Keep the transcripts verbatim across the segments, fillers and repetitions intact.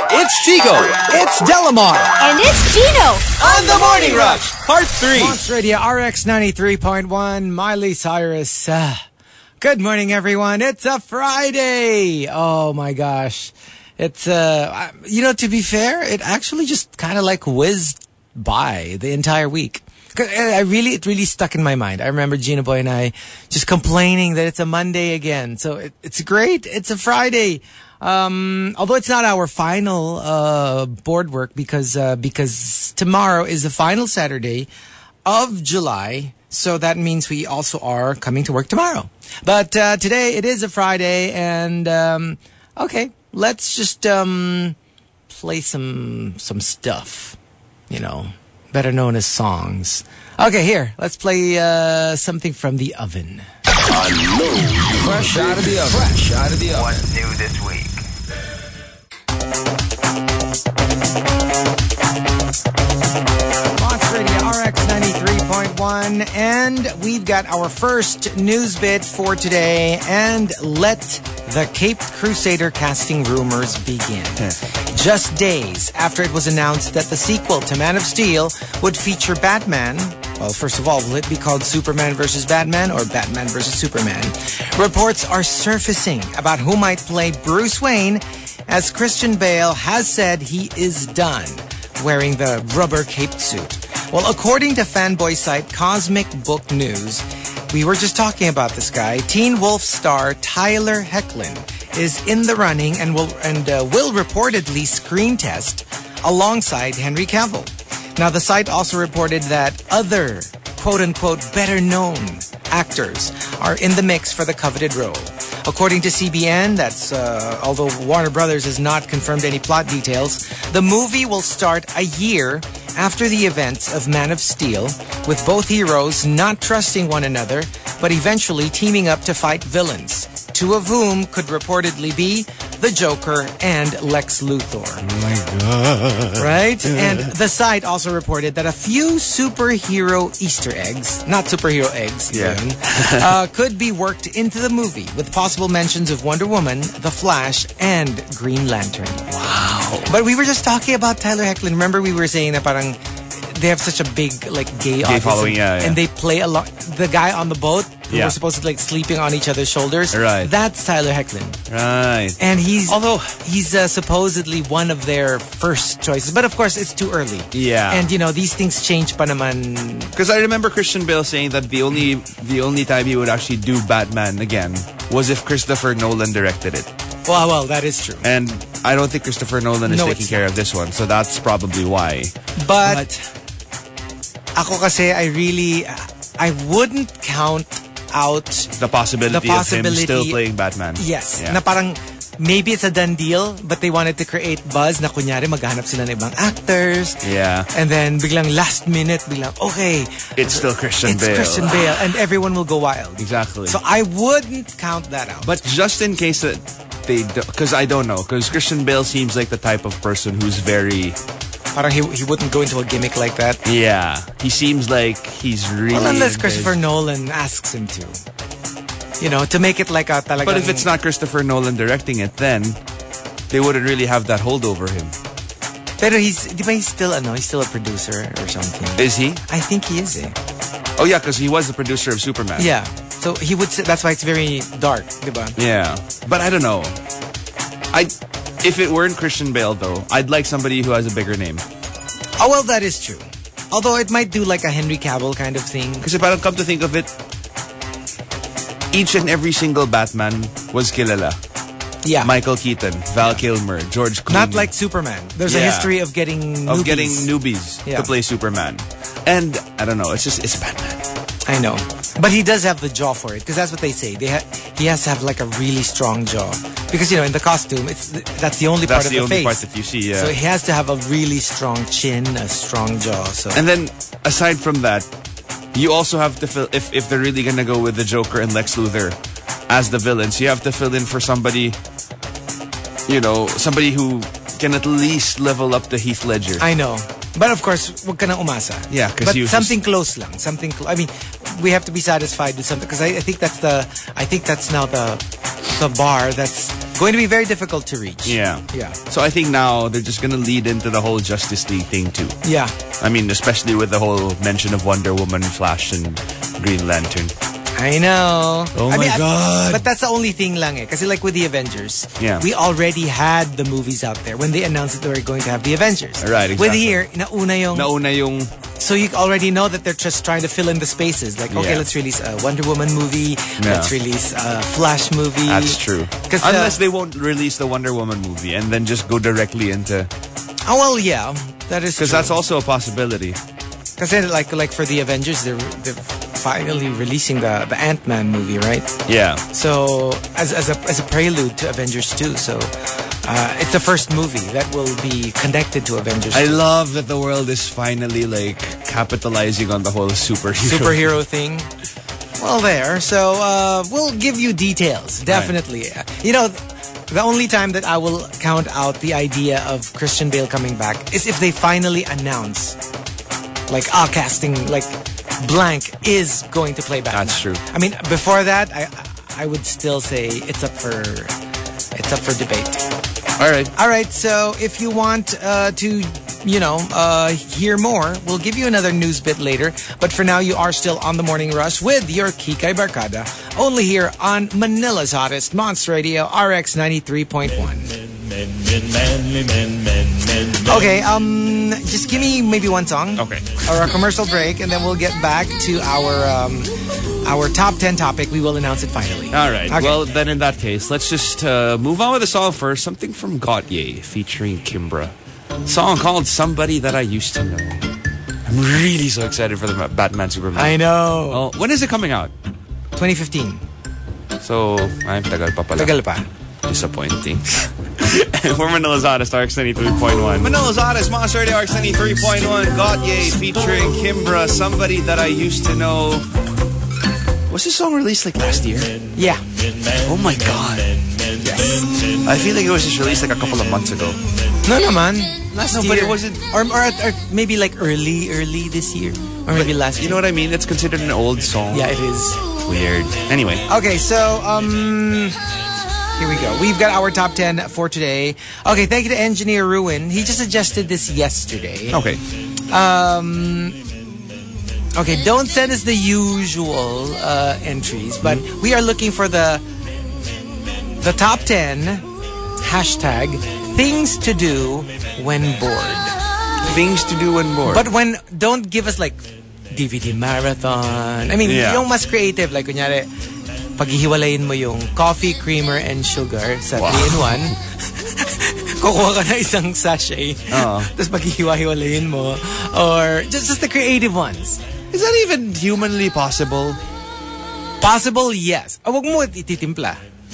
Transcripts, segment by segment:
It's Chico. It's Delamar. And it's Gino. On the Morning Rush, Part three. Monster Radio R X ninety-three point one. Miley Cyrus. Uh, good morning, everyone. It's a Friday. Oh, my gosh. It's, uh, you know, to be fair, it actually just kind of like whizzed by the entire week. I really, it really stuck in my mind. I remember Gina Boy and I just complaining that it's a Monday again. So it, it's great. It's a Friday. Um, although it's not our final, uh, board work because, uh, because tomorrow is the final Saturday of July. So that means we also are coming to work tomorrow. But, uh, today it is a Friday and, um, okay, let's just, um, play some, some stuff, you know. Better known as songs. Okay, here. Let's play uh, something from the oven. Fresh out of the oven. Fresh out of the oven. What's new this week? Monster Radio R X ninety-three point one. And we've got our first news bit for today. And let the Caped Crusader casting rumors begin. Just days after it was announced that the sequel to Man of Steel would feature Batman. Well, first of all, will it be called Superman versus Batman or Batman versus Superman? Reports are surfacing about who might play Bruce Wayne, as Christian Bale has said he is done wearing the rubber caped suit. Well, according to fanboy site Cosmic Book News, we were just talking about this guy. Teen Wolf star Tyler Hoechlin is in the running and will and uh, will reportedly screen test alongside Henry Cavill. Now, the site also reported that other quote-unquote better-known actors are in the mix for the coveted role. According to C B N, that's uh, although Warner Brothers has not confirmed any plot details, the movie will start a year after the events of Man of Steel, with both heroes not trusting one another, but eventually teaming up to fight villains, two of whom could reportedly be the Joker and Lex Luthor. Oh my God. Right? And the site also reported that a few superhero Easter eggs, not superhero eggs, yeah. even, uh, could be worked into the movie, with possible mentions of Wonder Woman, The Flash, and Green Lantern. Wow. But we were just talking about Tyler Hoechlin. Remember we were saying that parang they have such a big like gay, gay following, and, yeah, yeah. and they play a lot. The guy on the boat who yeah. was supposed to like sleeping on each other's shoulders. Right. That's Tyler Hoechlin. Right. And he's although he's uh, supposedly one of their first choices, but of course it's too early. Yeah. And you know these things change pa naman. Because I remember Christian Bale saying that the only the only time he would actually do Batman again was if Christopher Nolan directed it. Well, well, that is true. And I don't think Christopher Nolan is No, taking care not. of this one, so that's probably why. But, but ako kasi I really I wouldn't count out the possibility, the possibility of him still playing Batman. Yes. Yeah. Na parang maybe it's a done deal, but they wanted to create buzz na kunyari maghanap sila ng ibang actors. Yeah. And then biglang last minute, biglang, okay. It's still Christian it's Bale. It's Christian Bale. And everyone will go wild. Exactly. So I wouldn't count that out. But just in case that they... Because I don't know. Because Christian Bale seems like the type of person who's very... Parang he, he wouldn't go into a gimmick like that. Yeah. He seems like he's really... Well, unless Christopher Nolan asks him to. You know, to make it like a talagang... But if it's not Christopher Nolan directing it, then they wouldn't really have that hold over him. Pero he's... Di ba he's still, ano, he's still a producer or something? Is he? I think he is eh. Oh yeah, because he was the producer of Superman. Yeah. So he would say... That's why it's very dark, di ba? Yeah. But I don't know. I... If it weren't Christian Bale, though, I'd like somebody who has a bigger name. Oh, well, that is true. Although it might do like a Henry Cavill kind of thing. Because if I don't come to think of it, each and every single Batman was kilala. Yeah. Michael Keaton, Val Kilmer, George Clooney. Not like Superman. There's Yeah. a history of getting Of newbies. getting newbies Yeah. to play Superman. And, I don't know, it's just, it's Batman. I know. But he does have the jaw for it. Because that's what they say. They ha he has to have like a really strong jaw. Because, you know, in the costume, it's that's the only That's part of the the, only face. part that you see, yeah. So he has to have a really strong chin, a strong jaw. So And then, aside from that, you also have to fill, if, if they're really going to go with the Joker and Lex Luthor as the villains, you have to fill in for somebody, you know, somebody who can at least level up the Heath Ledger. I know. But of course, wag ka nang umasa. Yeah, because But you something close lang. Something close. I mean, we have to be satisfied with something because I, I think that's the I think that's now the the bar that's going to be very difficult to reach. Yeah. Yeah. So I think now they're just going to lead into the whole Justice League thing too. Yeah. I mean, especially with the whole mention of Wonder Woman, Flash, and Green Lantern. I know. Oh I my mean, I- God. but that's the only thing lang eh. Kasi like with the Avengers, Yeah. we already had the movies out there when they announced that they were going to have the Avengers. Right, exactly. With here, nauna yung... Nauna yung... So you already know that they're just trying to fill in the spaces. Like, okay, Yeah. let's release a Wonder Woman movie. Yeah. Let's release a Flash movie. That's true. 'Cause, uh, Unless they won't release the Wonder Woman movie and then just go directly into... Oh, well, yeah. That is Because true. that's also a possibility. Because like, like for the Avengers, they're, they're finally releasing the, the Ant-Man movie, right? Yeah. So as, as, a, as a prelude to Avengers two. So uh, it's the first movie that will be connected to Avengers I two. love that the world is finally like capitalizing on the whole superhero. Superhero thing. Well, there. So uh, we'll give you details. Definitely. You know, the only time that I will count out the idea of Christian Bale coming back is if they finally announce, like, ah, casting, like, blank is going to play Batman. That's true. I mean, before that, I I would still say it's up for it's up for debate. All right. All right, so if you want uh, to, you know, uh, hear more, we'll give you another news bit later. But for now, you are still on the Morning Rush with your Kikay Barkada, only here on Manila's hottest Monster Radio, R X ninety-three point one. Okay, um, just give me maybe one song. Okay. Or a commercial break, and then we'll get back to our um, our top ten topic. We will announce it finally. All right. Okay. Well, then in that case, let's just uh, move on with the song first. Something from Gautier featuring Kimbra. Song called Somebody That I Used to Know. I'm really so excited for the Batman Superman. I know. Oh, when is it coming out? twenty fifteen. So, ay, tagal pa pala. Tagal pa. Disappointing. We're Manila's Hottest, R X ninety-three point one. Manila's Hottest, Monster Radio, R X ninety-three point one. Gautier featuring Kimbra, Somebody That I Used to Know. Was this song released like last year? Yeah. Oh my God. Yes. I feel like it was just released like a couple of months ago. No, naman. Last No, year. but it wasn't- Or, or, or maybe like early, early this year. Or maybe last You year. know what I mean? It's considered an old song. Yeah, it is. Weird. Anyway. Okay, so, um... here we go. We've got our top ten for today. Okay, thank you to Engineer Ruin. He just suggested this yesterday. Okay. Um... Okay, don't send us the usual uh, entries, but we are looking for the the top ten hashtag things to do when bored. Things to do when bored. But when, don't give us like D V D marathon. I mean, Yeah. yung mas creative, like kunyari, paghihiwalayin mo yung coffee, creamer, and sugar sa Wow. three in one. Kukuha ka na isang sachet. Oo. Tapos paghihiwa-hiwalayin mo. Or just, just the creative ones. Is that even humanly possible? Possible, yes. Oh, wag mo ititimpla.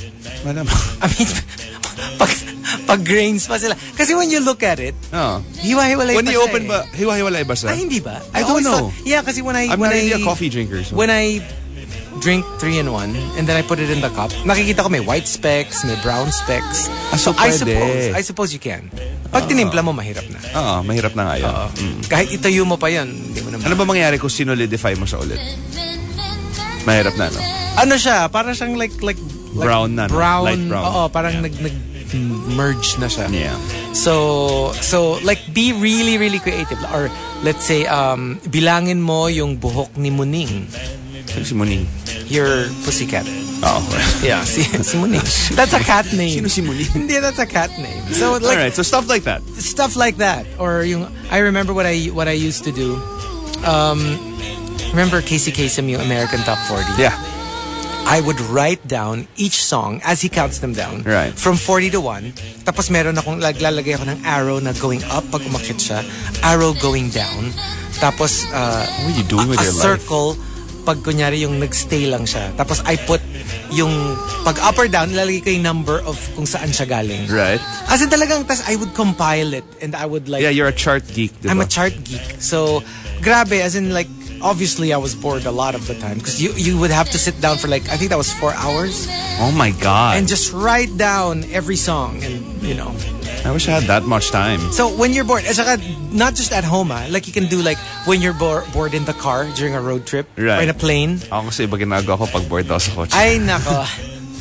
I mean, pag, pag grains pa sila. Kasi when you look at it, Oh. hiwa-hiwalay When pa you siya open eh. ba, hiwa-hiwalay ba siya? Ay, hindi ba? I I've don't always know. thought- yeah, kasi when I... I'm when not I, really a coffee drinker. So. When I drink three in one and then I put it in the cup, nakikita ko may white specks, may brown specks. Ah, so I pwede. suppose, I suppose you can. Pag tinimpla mo, mahirap na. Oo, mahirap na nga yun. Oo. Kahit itayo mo pa yan, hindi mo naman. Ano ba mangyayari kung sinolidify mo siya ulit? Mahirap na, no? Ano siya? Para siyang like, like, like Brown na, no? brown, Light brown. Oo, parang Yeah. nag, nag merge na siya. Yeah. So, so like be really, really creative. Or let's say, um, bilangin mo yung buhok ni Muning. Sino si Muning? Your pussycat. Oo. Yeah, si, si Muning. That's a cat name. Sino si Muning? Hindi, that's a cat name. So like Alright, so stuff like that. stuff like that. Or yung, I remember what I what I used to do. Um, remember Casey Kasem, yung American Top forty? Yeah. I would write down each song as he counts them down. Right. From forty to one. Tapos meron akong, lalagay ako ng arrow na going up pag umakyat siya. Arrow going down. Tapos, uh, What are you doing with a your life? circle pag kunyari yung nagstay lang siya. Tapos I put yung pag up or down, lalagay ko yung number of kung saan siya galing. Right. As in talagang, tas I would compile it and I would like, Yeah, you're a chart geek, diba? I'm a chart geek. So, grabe, as in like, obviously I was bored a lot of the time because you, you would have to sit down for like, I think that was four hours Oh my God. and just write down every song and, you know. I wish I had that much time. So, when you're bored, at saka, not just at home, ah, like you can do like when you're bo- bored in the car during a road trip or Right. in a plane. Ako kasi iba ginagawa ko pag bored ako sa kotse. Ay, nako.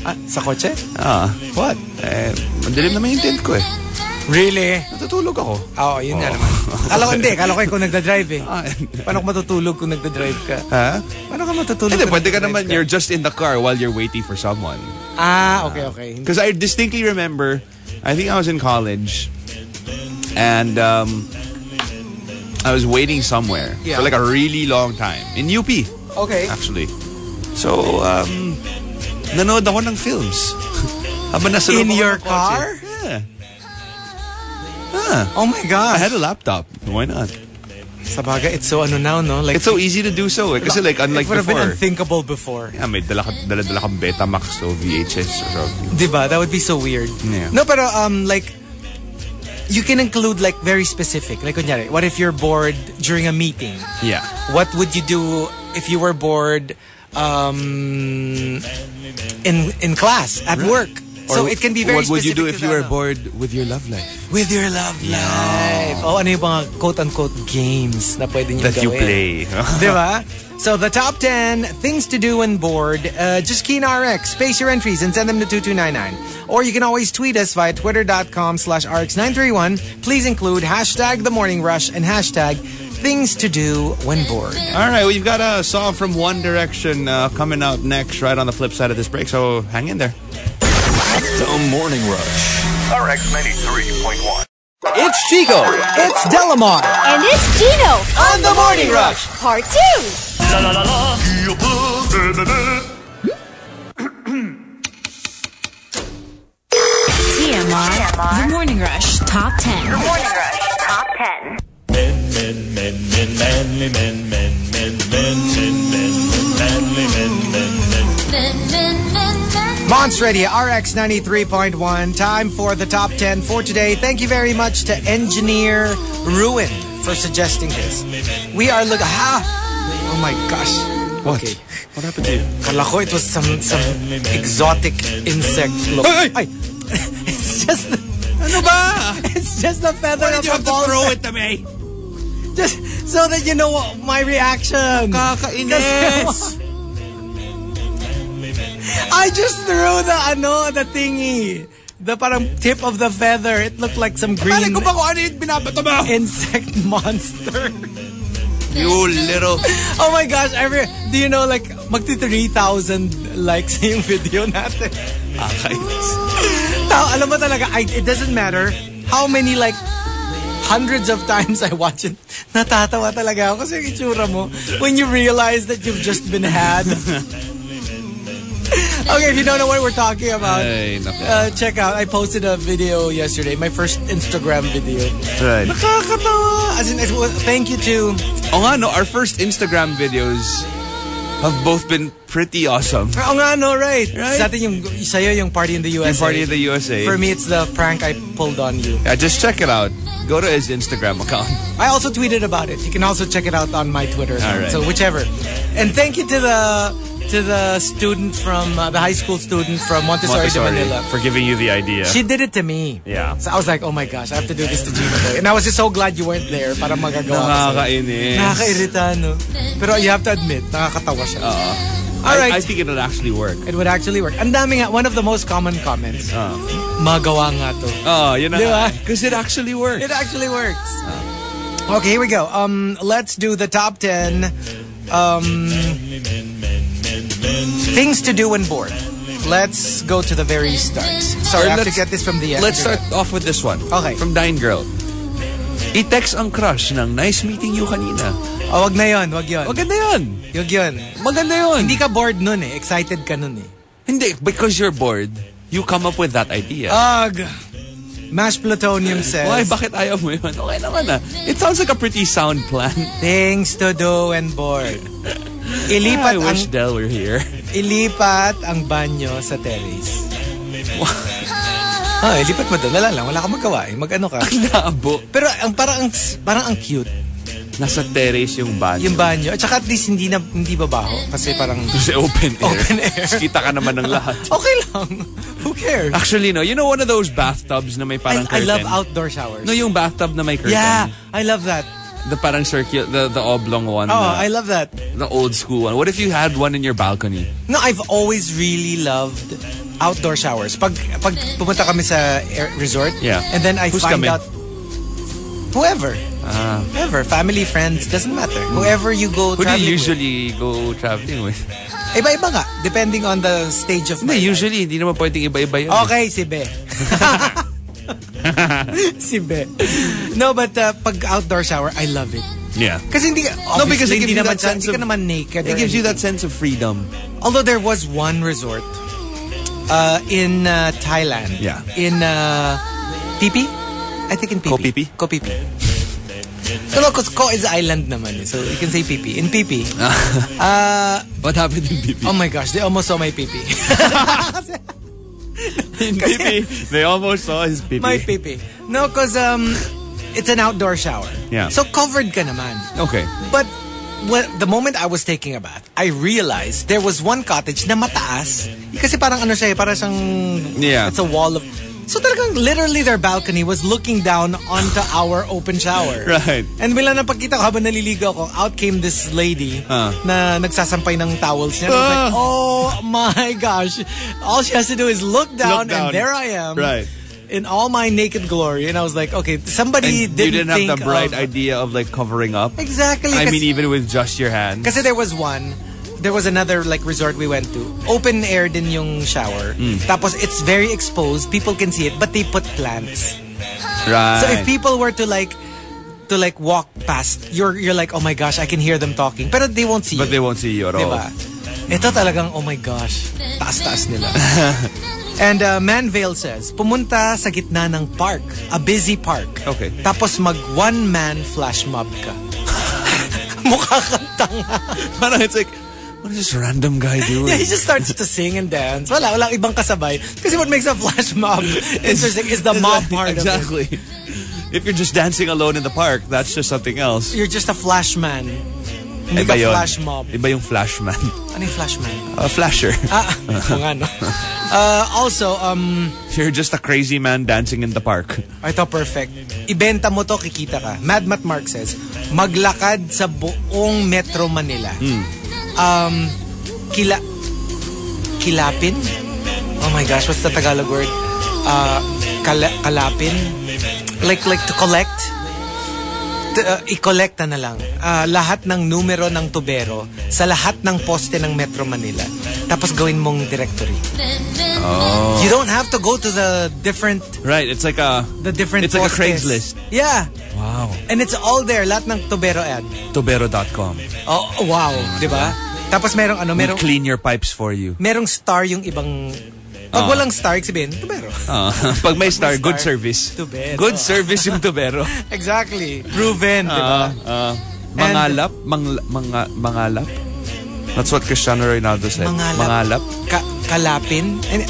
Ah, sa kotse? Ah. What? Eh, madilim na may tent ko eh. Really? Natutulog ako. Oo, oh, yun oh. nga naman. Kala ko hindi. Kala ko ikaw nagdadrive eh. Paano ka matutulog kung nagdadrive ka? Ha? Paano ka matutulog Hindi, kung pwede ka naman, ka? you're just in the car while you're waiting for someone. Ah, okay, okay. Because I distinctly remember, I think I was in college, and um, I was waiting somewhere yeah. for like a really long time. In U P. Okay. Actually. So, um, nanood ako ng films. Habang nasa in your car? Yeah. Ah. Oh my gosh. I had a laptop. Why not? Sabagay, it's so ano now, no? Like, it's so easy to do so. Eh. Kasi like, unlike it would have before. been unthinkable before. Yeah, may dala, dala, dala kang Betamax o V H S or something. Diba? That would be so weird. Yeah. No, pero um, like, you can include like very specific. Like, kunyari, what if you're bored during a meeting? Yeah. What would you do if you were bored um, in in class, at right. work? So it can be very specific. What would you do if you were no? bored with your love life? With your love yeah. life. Oh, ano yung mga quote-unquote games na pwede nyo that gawin. you play. Diba? So the top ten things to do when bored. Uh, just key in R X, space your entries, and send them to two two nine nine. Or you can always tweet us via twitter.com slash RX931. Please include hashtag The Morning Rush and hashtag things to do when bored. All right, well, you've got a song from One Direction uh, coming out next, right on the flip side of this break. So hang in there. The Morning Rush. R X ninety-three point one. It's Chico. It's Delamar. And it's Gino. On The Morning Rush. Part two. La la la la. T M R. The Morning Rush. Top ten. The Morning Rush. Top ten. Men, men, men, men, manly men, men, men, men, men, men, manly men, men, men. Monster Radio, R X ninety-three point one. Time for the top ten for today. Thank you very much to Engineer Ruin for suggesting this. We are looking... Ha! Oh my gosh. What? Okay. What happened to you? Kala ko it was some, some exotic insect look. Ay, ay. It's just... Ano ba? It's just the feather Why of did you a have to ball. throw it to me? Just so that you know my reaction. Kakainis. I just threw the ano, the thingy. The parang tip of the feather. It looked like some green ko pa kung ano yung binabato mo. insect monster. You little... Oh my gosh, every, do you know like magti three thousand likes yung video natin? Kakainis. Tao, alam mo talaga, I, it doesn't matter how many like hundreds of times I watch it. Natatawa talaga ako kasi yung itsura mo when you realize that you've just been had. Okay, if you don't know what we're talking about, Ay, uh, check out. I posted a video yesterday, my first Instagram video. Right. Nakakatawa. As in, it was, thank you to... Oh nga, no, our first Instagram videos have both been pretty awesome. Oh nga, no, right. Right? Sa atin yung, sa'yo yung Party in the U S A. Yung Party in the U S A. For me, it's the prank I pulled on you. Yeah, just check it out. Go to his Instagram account. I also tweeted about it. You can also check it out on my Twitter account. Right. So whichever. And thank you to the... to the student from, uh, the high school student from Montessori, Montessori de Manila. for giving you the idea. She did it to me. Yeah. So I was like, oh my gosh, I have to do this to Gino Boy. And I was just so glad you weren't there para magagawa. Nakakainis. Nakakairita, no? Pero you have to admit, nakakatawa siya. Uh, All right. I, I think it would actually work. It would actually work. Ang dami nga, one of the most common comments. Uh. Magawa nga to. Oh, yun na. Diba? Because it actually works. It actually works. Uh. Okay, here we go. Um, let's do the top ten um, things to do when bored. Let's go to the very start. Sorry, I have to get this from the end. Let's start off with this one. Okay. From Dine Girl. I-text ang crush ng nice meeting you kanina. Oh, wag na yun. Wag yun. Maganda yun. Wag yun. Maganda yun. Hindi ka bored nun eh. Excited ka nun eh. Hindi. Because you're bored, you come up with that idea. Ugh. Mashed Plutonium says... Why? Bakit ayaw mo yun? Okay naman ah. It sounds like a pretty sound plan. Things to do when bored. Ilipat I ang... wish Del were here. Ilipat ang banyo sa terrace. Ah, ilipat mo doon. Wala lang. Wala kang magawa eh. Mag-ano ka. Labo. Pero ang parang, parang ang cute. Nasa terrace yung banyo. Yung banyo. At saka at least hindi na hindi babaho. Kasi parang... Kasi open air. Open air. Kita ka naman ng lahat. Okay lang. Who cares? Actually, no. You know one of those bathtubs na may parang I, I curtain? love outdoor showers. No, yung bathtub na may curtain. Yeah, I love that. The parang circular, the, the oblong one. Oh, na, I love that. The old school one. What if you had one in your balcony? No, I've always really loved outdoor showers. Pag pag pumunta kami sa air resort, Yeah. and then I Who's find kami? out whoever, Ah. whoever, family, friends, doesn't matter. Whoever you go Who do traveling you usually go traveling with? with. Iba-iba nga, depending on the stage of my Hindi, life. usually, hindi naman pwedeng iba-iba yun. Okay, si Be. si Be. No, but uh, pag outdoor shower, I love it. Yeah. Kasi hindi, No, because it obviously, gives hindi you naman, that sense hindi ka of- naman naked. It or gives you that anything. sense of freedom. Although there was one resort uh, in uh, Thailand. Yeah. In uh, Phi Phi? I think in Phi Phi. Koh Phi Phi? Koh Phi Phi. No, because Ko is island naman. eh, So you can say Phi Phi. In Phi Phi. uh, What happened in P P? oh my gosh, they almost saw my Phi Phi. In P P, they almost saw his P P. My Phi Phi. No, because um, it's an outdoor shower. Yeah. So covered ka naman. Okay. But when, the moment I was taking a bath, I realized there was one cottage na mataas. Kasi parang ano siya, eh, parang siyang, Yeah. it's a wall of, so talagang literally their balcony was looking down onto our open shower. Right. And bila na pagkita ko habang naliligo ako, out came this lady Ah. na nagsasampay ng towels niya. And I was like, oh my gosh. All she has to do is look down, Look down. and there I am. Right. In all my naked glory. And I was like, okay, somebody And didn't you didn't think have the bright of, idea of like covering up. Exactly. I kasi- mean, even with just your hands. Kasi there was one, there was another like resort we went to. Open air din yung shower. Mm. Tapos it's very exposed. People can see it, but they put plants. Right. So if people were to like to like walk past, you're you're like, oh my gosh, I can hear them talking. Pero they won't see But you. they won't see you at all. Diba? Ito talagang, oh my gosh, taas-taas nila. And uh, Manvale says, pumunta sa gitna ng park, a busy park. Okay. Tapos mag one-man flash mob ka. Mukha kang tanga. Parang it's like, what is this random guy doing? Yeah, he just starts to sing and dance. Wala, walang ibang kasabay. Kasi what makes a flash mob interesting is the mob part exactly. of it. If you're just dancing alone in the park, that's just something else. You're just a flash man. Hindi Iba ka yun. flash mob. Iba yung flash man. Ano yung flash man? A flasher. Ah, kung ano. Uh, also, um, You're just a crazy man dancing in the park. ito perfect. Ibenta mo to, kikita ka. Mad Mat Mark says, maglakad sa buong Metro Manila. Hmm. Um, kila... Kilapin? Oh my gosh, what's the Tagalog word? Uh, kala, kalapin? Like, like to collect? To, uh, i-collecta na lang. Uh, lahat ng numero ng tubero sa lahat ng poste ng Metro Manila. Tapos gawin mong directory. Oh. You don't have to go to the different Right, it's like a the different It's like a postes. Craigslist. Yeah. Wow. And it's all there. Lahat ng tubero ad. Tobero dot com. Oh, wow. Diba? Tapos merong ano, We merong, clean your pipes for you. merong star yung ibang... Pag Ah. walang star, sabihin, tubero. Uh, pag may star, May good star. service. Tubero. Good service yung tobero. Exactly. Proven, diba? Uh, uh, mangalap? Mang, mga, mangalap? That's what Cristiano Ronaldo said. Mangalap. Mangalap? Ka- kalapin? And,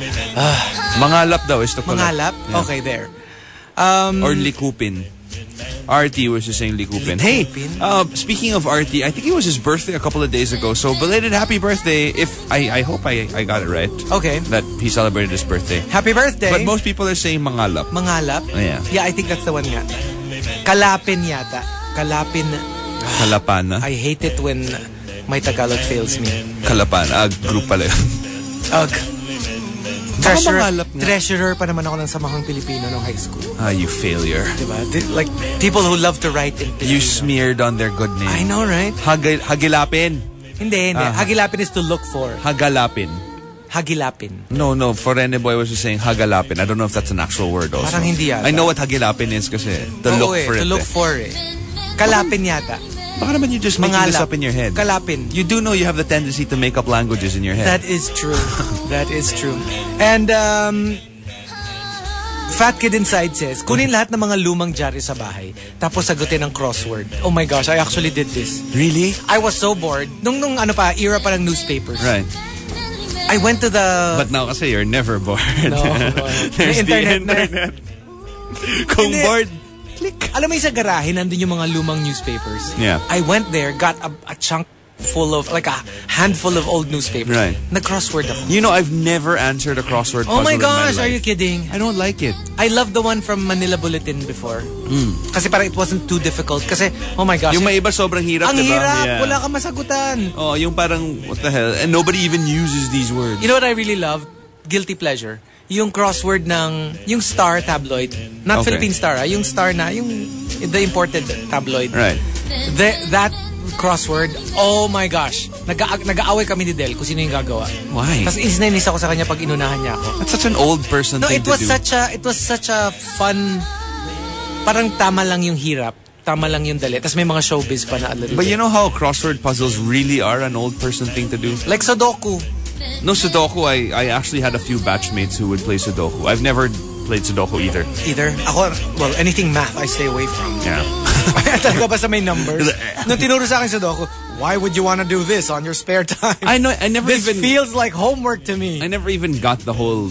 Mangalap daw is to collect. mangalap? Yeah. Okay, there. Um, Or likupin. R T was just saying likupin. Hey, Likupin? uh, speaking of R T, I think it was his birthday a couple of days ago. So belated happy birthday. If I, I hope I, I got it right. okay. That he celebrated his birthday. Happy birthday. But most people are saying mangalap. Mangalap? Yeah. Yeah, I think that's the one nga. Kalapin yata. Kalapin. Kalapana. I hate it when my Tagalog fails me. Kalapana. Ah, group pala yun. Ugh. Treasurer, mangalap nga. treasurer pa naman ako ng Samahang Pilipino nung high school. Ah, you failure. Diba? Di- Like, people who love to write in Filipino. You smeared on their good name. I know, right? Hagil, hagilapin. Hindi, hindi. Ah. Hagilapin is to look for. Hagalapin. Hagilapin. No, no. Forene Boy was just saying hagalapin. I don't know if that's an actual word also. Parang hindi yata. I know what hagilapin is kasi to Oo look eh, for to it. look eh. for eh. Kalapin yata. Baka naman you just making this Mangalap. up in your head. Kalapin. You do know you have the tendency to make up languages in your head. That is true. That is true. And, um, Fat Kid Inside says, kunin lahat ng mga lumang dyaryo sa bahay, tapos sagutin ng crossword. Oh my gosh, I actually did this. Really? I was so bored. Nung, nung ano pa, era pa ng newspapers. Right. I went to the... But now kasi you're never bored. No. There's May the internet na. internet. Kung Hindi. bored, Alam mo yung sa garahe, nandun yung mga lumang newspapers. Yeah. I went there, got a, a chunk full of, like a handful of old newspapers. Right. Nag-crossword ako. you know, I've never answered a crossword Oh puzzle my in gosh, my are you life. kidding? I don't like it. I love the one from Manila Bulletin before. Kasi parang it wasn't too difficult. Kasi, oh my gosh. Yung may iba sobrang hirap, ang diba? hirap, Yeah. wala kang masagutan. Oh, yung parang, what the hell? And nobody even uses these words. You know what I really love? guilty pleasure. Yung crossword ng, yung Star tabloid. Not Okay. Philippine Star, ah. Yung Star na, yung, the imported tabloid. Right. The, that crossword, oh my gosh. Nag- nag-aaway kami ni Del kung sino yung gagawa. Why? Tapos inis na inis ako sa kanya pag inunahan niya ako. That's such an old person No, thing it to was do. such a, it was such a fun, parang tama lang yung hirap. Tama lang yung dali. Tapos may mga showbiz pa na a little But bit. you know how crossword puzzles really are an old person thing to do? Like Sudoku. No, Sudoku, I, I actually had a few batchmates who would play Sudoku. I've never played Sudoku either. Either. Ako, well, anything math, I stay away from. Yeah. Talaga basta may numbers. Nung tinuro sa akin Sudoku, why would you want to do this on your spare time? I know, I never This even... feels like homework to me. I never even got the whole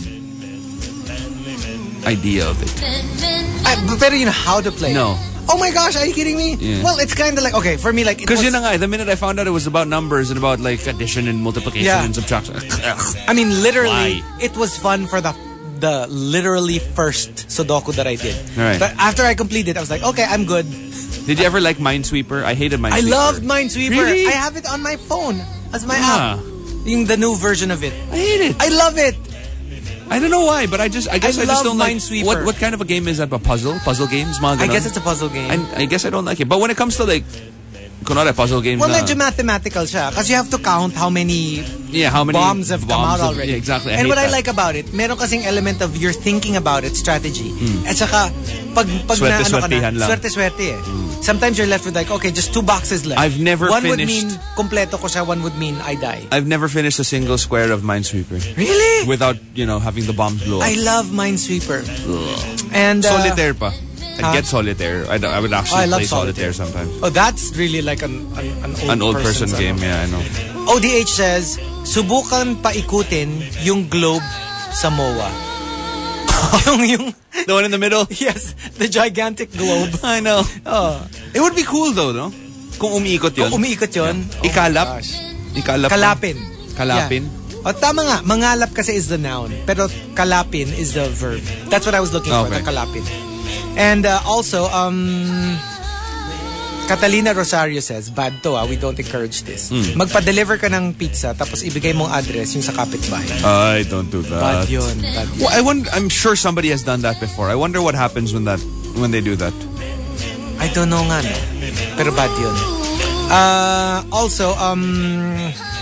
idea of it. I, pero you know how to play. No. Oh my gosh, are you kidding me? Yeah. Well, it's kind of like, okay, for me, like... Because you know, the minute I found out it was about numbers and about like addition and multiplication Yeah. and subtraction. I mean, literally, Why? it was fun for the the literally first Sudoku that I did. Right. But after I completed, I was like, okay, I'm good. Did you ever like Minesweeper? I hated Minesweeper. I loved Minesweeper. Really? I have it on my phone as my Ah. app. Yung the new version of it. I hate it. I love it. I don't know why, but I just I guess I I, just love don't like Minesweeper. what what kind of a game is that? A puzzle? Puzzle games? Mga I ganon? guess it's a puzzle game. I, I guess I don't like it. But when it comes to like kunwari puzzle games well, na, medyo mathematical siya. Because you have to count how many yeah, how many bombs have come out have- already. Yeah, exactly. I and hate what I that. like about it, meron kasing element of you're thinking about it, strategy. At saka, pag, pag na, ano ka na, Swerte-swertehan lang. swerte-swerte eh. Sometimes you're left with like, okay, just two boxes left. I've never one would finished- mean, kompleto ko siya, one would mean I die. I've never finished a single square of Minesweeper Really? without, you know, having the bombs blow up. I love Minesweeper. And, uh, Solitaire pa. I'd huh? get Solitaire. I'd, I would Oh, actually I love play Solitaire, Solitaire. sometimes. Oh, that's really like an, an, an old, An old person person's game, ano. yeah, I know. O D H says, subukan paikutin yung globe sa M O A. yung, yung, The one in the middle? yes, the gigantic globe. I know. Oh. It would be cool though, no? Kung umiikot yun. Kung umiikot yun, oh Ikalap. my gosh. Ikalap. Kalapin. Kalapin. Yeah. O, tama nga, mangalap kasi is the noun, pero kalapin is the verb. That's what I was looking for, Okay. the kalapin. And uh, also, um, Catalina Rosario says, bad to ah, we don't encourage this. Hmm. Magpa-deliver ka ng pizza, tapos ibigay mong address yung sa kapitbahay. I don't do that. Bad yun, bad yun. Well, I wonder, I'm sure somebody has done that before. I wonder what happens when that when they do that. I don't know nga, no? Pero bad yun. Uh, also, um,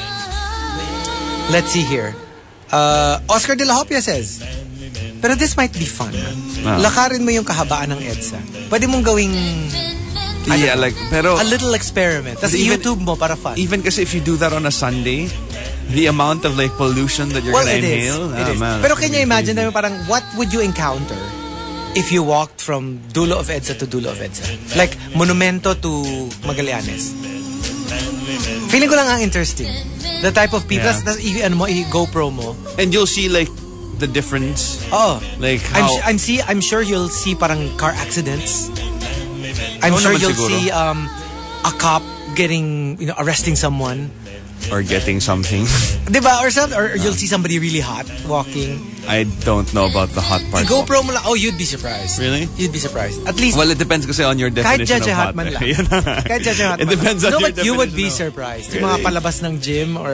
let's see here. Uh, Oscar De La Hopia says, pero this might be fun. Ah. Lakarin mo yung kahabaan ng EDSA. Pwede mong gawing Yeah, like, pero a little experiment. Tapos Even- YouTube mo para fun. even kasi if you do that on a Sunday, the amount of like pollution that you're well, gonna it is. inhale, It ah, is. man, Pero that's can you gonna be imagine crazy. naman parang what would you encounter if you walked from dulo of EDSA to dulo of EDSA? Like Monumento to Magallanes. Feeling ko lang ang interesting. The type of people. Yeah. That's, that's i- ano mo, i- GoPro mo. And you'll see like the difference, Oh. like I'm, how su- I'm see I'm sure you'll see parang car accidents. I'm Oo sure naman you'll siguro. see um a cop getting, you know, arresting someone. or getting something. Diba? Or some, or you'll see somebody really hot walking. I don't know about the hot part. I-GoPro mo lang. Oh, you'd be surprised. Really? You'd be surprised. At least Well, it depends kasi on your kahit definition Jeje of hot. Hatman eh. lang. Yun na nga. Kahit Jeje Hatman. It depends on no, your but you would be definition of- surprised. Yung mga Really? palabas ng gym or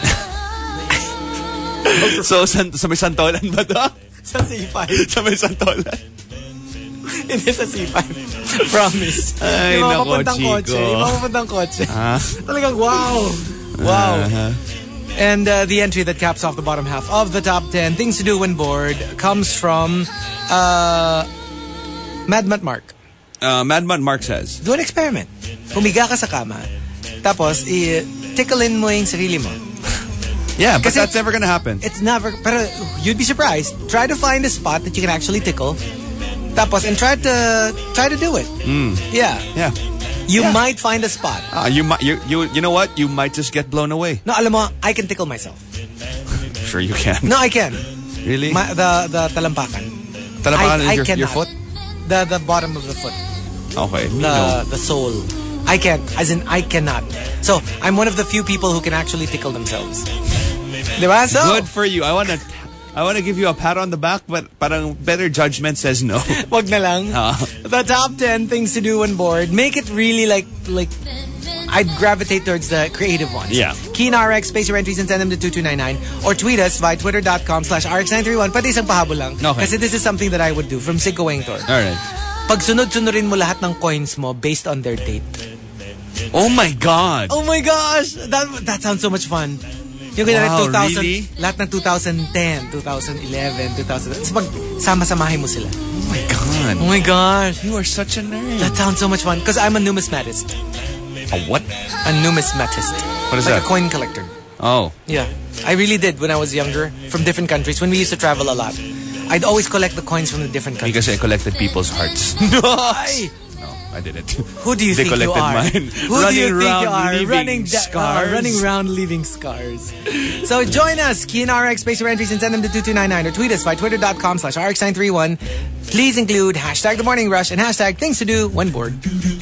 So, san, sa may Santolan ba to? sa C five. Sa may Santolan? Hindi sa C five. Promise. Ay, yung mga nako, papuntang Chico. kotse. Yung mga papuntang kotse. Ah. Talagang wow. Wow. Uh-huh. And uh, the entry that caps off the bottom half of the top ten, things to do when bored, comes from uh, Mad Matt Mark. Uh, Mad Mud Mark says, Do an experiment. Humiga ka sa kama, tapos i-ticklein mo yung sarili mo. yeah, but Kasi- that's never gonna happen. It's never, pero you'd be surprised. Try to find a spot that you can actually tickle. Tapos, and try to, try to do it. Yeah. Yeah. You Yeah. might find a spot. Uh, you might, you, you, you know what? You might just get blown away. No, alam mo, I can tickle myself. Sure you can. No, I can. Really? My, the, the talampakan. Talampakan I, is I your, cannot. your foot? The, the bottom of the foot. Okay. Me, The, no. the sole. I can't. As in, I cannot. So, I'm one of the few people who can actually tickle themselves. Diba? So, Good for you. I want to I want to give you a pat on the back, but parang better judgment says no. wag na lang. Ah. The top ten things to do when bored. Make it really like, like, I'd gravitate towards the creative ones. Yeah. Keen R X, space your entries and send them to two two nine nine. Or tweet us via twitter.com slash RX931. Pati isang pahabol lang. Okay. Kasi this is something that I would do from Siggo Wengtor. Alright. Pag sunod-sunurin mo lahat ng coins mo based on their date. Oh my God! Oh my gosh! That that sounds so much fun. Yung kanya Wow, two thousand, really? lahat ng twenty ten, twenty eleven, two thousand. So pag sama-samahin mo sila. Oh my God. Oh my gosh. You are such a nerd. That sounds so much fun. Because I'm a numismatist. A what? A numismatist. What is like that? a coin collector. Oh. Yeah. I really did when I was younger. From different countries. When we used to travel a lot. I'd always collect the coins from the different countries. Because I collected people's hearts. Ay! No, I didn't. Who do you They think you collected are? mine. Who Running do you think around, you are? leaving Running, da- scars. Uh, running around leaving scars. So join us, Keen R X, space your entries and send them to two two nine nine or tweet us by twitter.com slash RX nine three one. Please include hashtag The Morning Rush and hashtag Things to Do When Bored.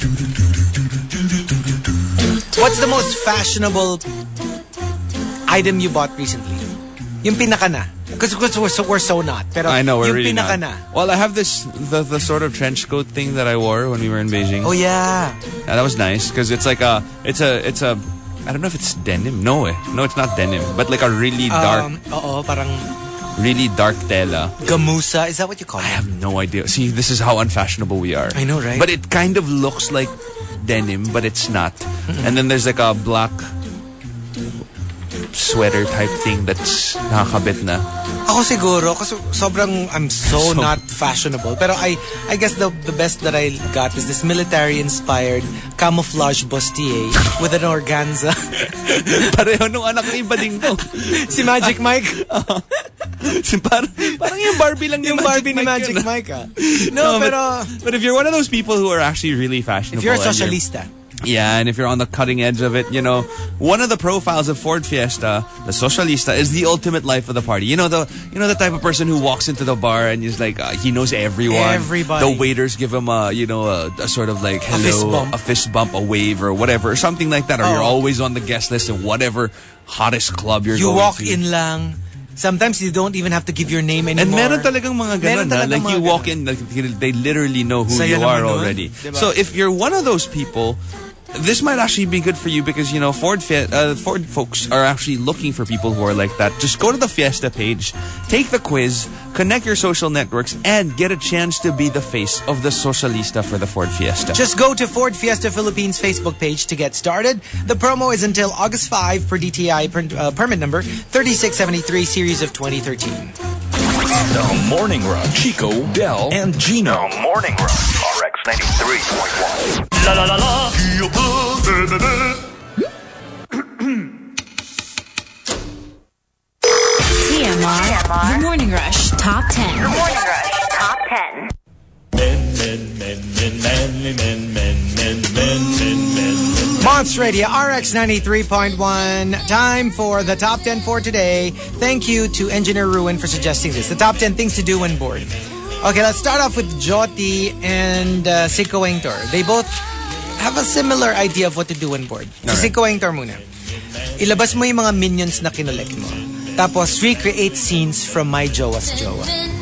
What's the most fashionable item you bought recently? Yung pinaka na. Because we're so, we're so not. Pero I know, we're yung really pinaka not. na. Well, I have this, the, the sort of trench coat thing that I wore when we were in Beijing. Oh yeah. Yeah, that was nice because it's like a, it's a, it's a, I don't know if it's denim. No, eh. No, it's not denim. But like a really dark, Um, oo, parang really dark tela. gamusa. Is that what you call it? I have no idea. See, this is how unfashionable we are. I know, right? But it kind of looks like denim, but it's not. Mm-mm. And then there's like a black sweater type thing that's nakakabit na. Ako siguro, kasi sobrang, I'm so, So- not fashionable. Pero I I guess the the best that I got is this military-inspired camouflage bustier with an organza. Pareho nung anak ni Bading to. Si Magic Mike. parang, parang yung Barbie lang Yung Barbie ni Magic yun. Mike, ah. No, No, but- pero But if you're one of those people who are actually really fashionable. if you're a and socialista, Yeah, and if you're on the cutting edge of it, you know, one of the profiles of Ford Fiesta, the socialista, is the ultimate life of the party. You know the, you know the type of person who walks into the bar and is like, uh, he knows everyone. Everybody. The waiters give him a, you know, a, a sort of like hello, fist bump. a fist bump, a wave, or whatever, or something like that. Or Oh. you're always on the guest list of whatever hottest club you're you going walk to. in lang. Sometimes you don't even have to give your name And anymore. meron talagang mga Meron ganun, ha? talagang Like mga you walk ganun. in, like they literally know who Sa'yo you naman are nun, already. diba? So if you're one of those people, this might actually be good for you because, you know, Ford Fiat, uh, Ford folks are actually looking for people who are like that. Just go to the Fiesta page, take the quiz, connect your social networks, and get a chance to be the face of the Socialista for the Ford Fiesta. Just go to Ford Fiesta Philippines Facebook page to get started. The promo is until August fifth per D T I per, uh, permit number thirty-six seventy-three series of twenty thirteen. The Morning Rush. Chico, Del, and Gino. Morning Rush. R X ninety-three point one. La la la la. T M R. The Morning Rush Top ten. Morning Rush Top ten. Men, men, men, men, manly men, men, men, men, men, men. Monster Radio R X ninety-three point one. Time for the top ten for today. Thank you to Engineer Ruin for suggesting this. The top ten things to do when bored. Okay, let's start off with Jyoti and uh, Siko Wengtor. They both have a similar idea of what to do when bored. Si Alright. Siko Wengtor muna. Ilabas mo yung mga minions na kinolek mo. Tapos recreate scenes from My Jowa's Jowa.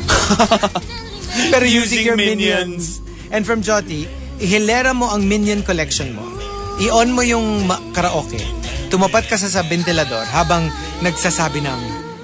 Pero using, Using your minions. minions. And from Jyoti, ihilera mo ang minion collection mo. I-on mo yung ma- karaoke. Tumapat ka sa sa ventilador habang nagsasabi ng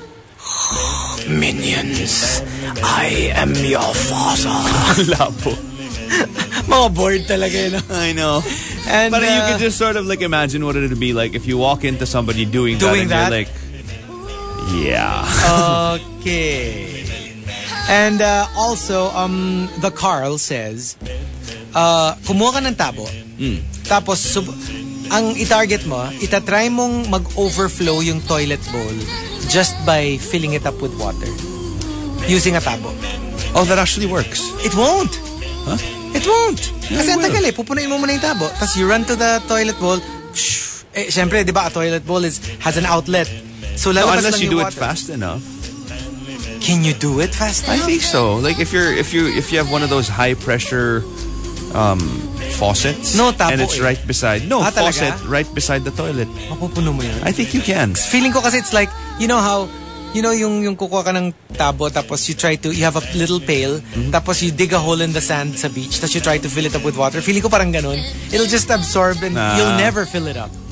Minions, I am your father. Labo. Mga bored talaga yun. I know. And, But you uh, could just sort of like imagine what it would be like if you walk into somebody doing, Doing that that? and you're like, yeah. Okay. And uh, also, um, the Carl says, uh, kumuha ka ng tabo, tapos sub- ang itarget mo, itatry mong mag-overflow yung toilet bowl just by filling it up with water. Using a tabo. Oh, that actually works. It won't. Huh? It won't. Yeah, Kasi it ang will. tagal eh. Pupunuin mo muna yung tabo. Tapos you run to the toilet bowl. Shh. Eh, syempre, di ba, a toilet bowl is has an outlet. So, No, lalabas unless lang you yung do water. it fast enough. Can you do it fast I enough? think so. Like if you're if you if you have one of those high pressure um faucets No, tabo and it's eh. right beside no Ah, talaga? faucet right beside the toilet. Mapupuno mo yun. I think you can. Feeling ko kasi it's like, you know how You know, yung yung kukuha ka ng tabo, tapos you try to, you have a little pail, mm-hmm. tapos you dig a hole in the sand sa beach, tapos you try to fill it up with water. Feeling ko parang ganun. It'll just absorb and nah. you'll never fill it up.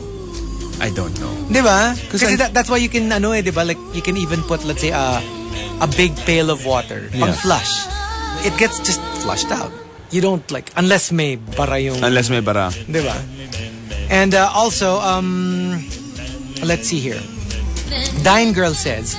I don't know. Diba? Kasi that, that's why you can, ano eh, diba? Like, you can even put, let's say, a, a big pail of water. Yeah. Pag flush, it gets just flushed out. You don't, like, unless may bara yung... Unless may bara. Diba? And uh, also, um, let's see here. Dine Girl says,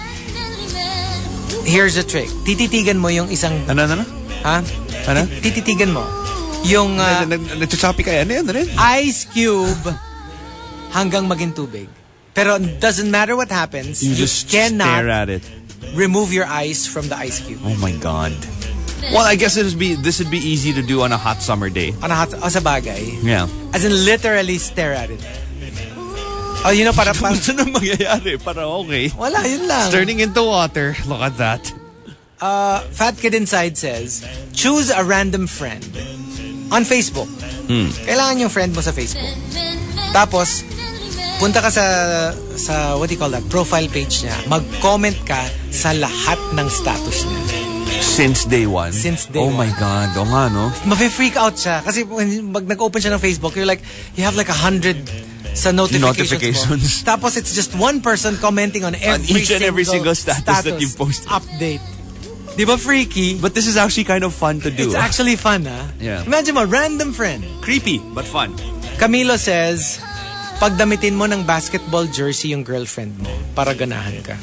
here's a trick. Tititigan mo yung isang... Ano, ano, ano? Ha? Ano? Tititigan mo. Yung... Uh, Nagsasapi ka yan. Ano rin? Ice cube hanggang maging tubig. Pero doesn't matter what happens, you, you just cannot stare at it. Remove your eyes from the ice cube. Oh my God. Well, I guess it'd be, this would be easy to do on a hot summer day. On a hot... Oh, sa bagay. Yeah. As in literally stare at it. Oh, you know, para pa... Ano na mangyayari? Para okay. Wala, yun lang. It's turning into water. Look at that. Uh, Fat Kid Inside says, choose a random friend on Facebook. Hmm. Kailangan yung friend mo sa Facebook. Tapos, punta ka sa, sa, what do you call that, profile page niya. Mag-comment ka sa lahat ng status niya. Since day one? Since day oh one. Oh my God. Oo nga, no? Mafe-freak out siya. Kasi when mag nag-open siya ng Facebook, you're like, you have like a hundred sa notifications, notifications. Mo. Tapos it's just one person commenting on every on each and single every single status, status that you post. Update. Di ba freaky? But this is actually kind of fun to do. It's actually fun, ah. Yeah. Imagine mo, random friend. Creepy, but fun. Camilo says, pagdamitin mo ng basketball jersey yung girlfriend mo para ganahan ka.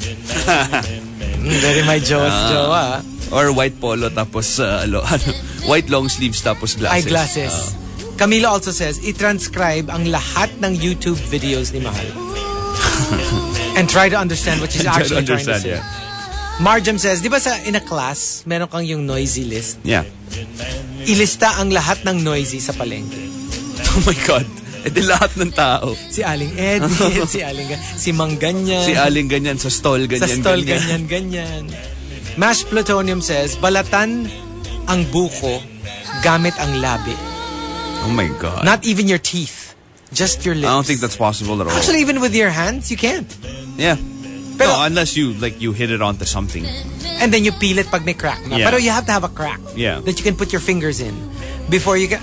Very my Joe's uh, jowa. Or white polo tapos uh, ano, white long sleeves tapos glasses. Eyeglasses. Uh. Camilo also says, i-transcribe ang lahat ng YouTube videos ni Mahal. And try to understand what she's actually try to trying to say. Yeah. Marjam says, di ba sa in a class, meron kang yung noisy list? Yeah. Ilista ang lahat ng noisy sa palengke. Oh my God. E di lahat ng tao. Si Aling Edith, si Aling si Mang Ganyan. Si Aling Ganyan sa stall ganyan. Sa stall ganyan, ganyan. Mash Plutonium says, balatan ang buko gamit ang labi. Oh my God. Not even your teeth. Just your lips. I don't think that's possible at all. Actually, even with your hands, you can't. Yeah. Pero, no, unless you like you hit it onto something. And then you peel it pag may crack na. Yeah. Pero you have to have a crack. Yeah. That you can put your fingers in. Before you can...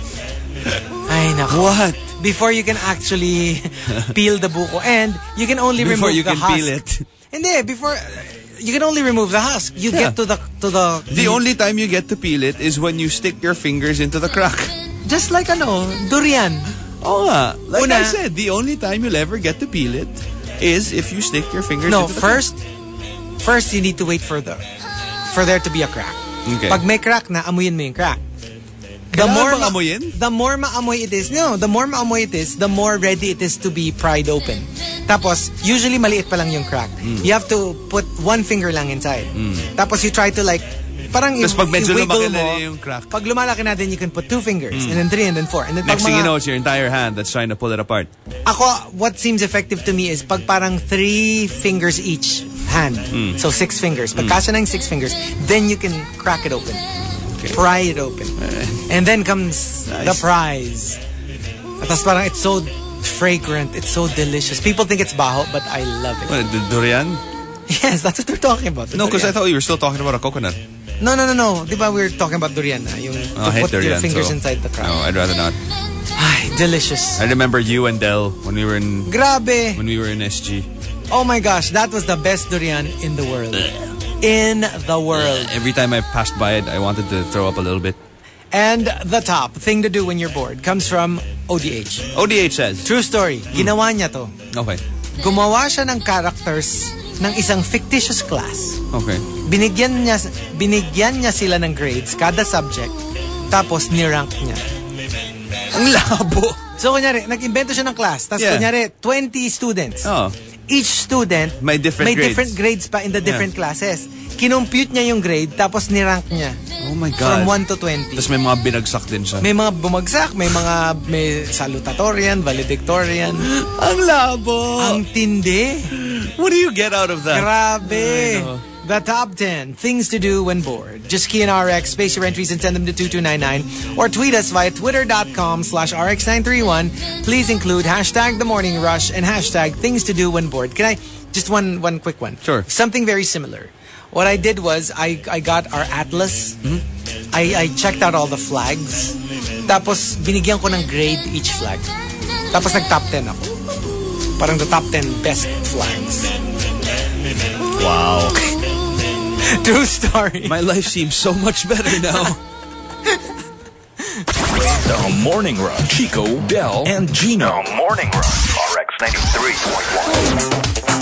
Ay, nako. What? Before you can actually peel the buko. And you can only before remove you the can husk. Peel it. Hindi, before... You can only remove the husk. You yeah. get to the... to the. The you, only time you get to peel it is when you stick your fingers into the crack. Just like ano, durian. Oh, nga. Like Una, I said, the only time you'll ever get to peel it is if you stick your fingers no, into the first, crack. First, you need to wait for the for there to be a crack. Okay. Pag may crack na, amuyin mo yung crack. The Kailangan more bang amuyin? The more maamoy it is, no, the more maamoy it is, the more ready it is to be pried open. Tapos, usually maliit pa lang yung crack. Mm. You have to put one finger lang inside. Mm. Tapos you try to like, parang Tapos pag medyo lumaki na mo, yung crack. Pag lumalaki na din, you can put two fingers, mm. and then three, and then four. And then next pag thing mga, you know, it's your entire hand that's trying to pull it apart. Ako, what seems effective to me is pag parang three fingers each hand. Mm. So six fingers. Pag mm. kasya na yung six fingers, then you can crack it open. Okay. Pry it open. And then comes nice. The prize. At tas parang it's so fragrant. It's so delicious. People think it's baho, but I love it. What, the durian? Yes, that's what we're talking about. No, because I thought you were still talking about a coconut. No, no, no, no. Di ba we're talking about durian na? Yung oh, to put durian, your fingers so, inside the crack. No, I'd rather not. Ay, delicious. I remember you and Del when we were in... Grabe. When we were in S G. Oh my gosh, that was the best durian in the world. In the world. Every time I passed by it, I wanted to throw up a little bit. And the top thing to do when you're bored comes from O D H. O D H says. True story. Ginawa niya to. Okay. Gumawa siya ng characters ng isang fictitious class. Okay. Binigyan niya binigyan niya sila ng grades kada subject. Tapos ni-rank niya. Ang labo. So kunyari, nag-invento siya ng class. Tapos yeah. kunyari, twenty students. Oh. Each student may different may grades. different grades pa in the different yeah. classes. Kinompute niya yung grade, tapos ni-rank niya. Oh my God. From one to twenty. Tapos may mga binagsak din siya. May mga bumagsak, may mga may salutatorian, valedictorian. Ang labo. Ang tindi. What do you get out of that? Grabe. The top ten things to do when bored. Just key in R X, space your entries and send them to two two nine nine. Or tweet us via twitter.com slash RX931. Please include hashtag The Morning Rush and hashtag things to do when bored. Can I Just one one quick one. Sure. Something very similar. What I did was I I got our atlas. Mm-hmm. I I checked out all the flags. Tapos binigyan ko ng grade each flag. Tapos nag-top ten ako. Parang the top ten best flags. Wow. True story. My life seems so much better now. The Morning Rush. Chico, Del, and Gino. The Morning Rush. R X ninety-three point one.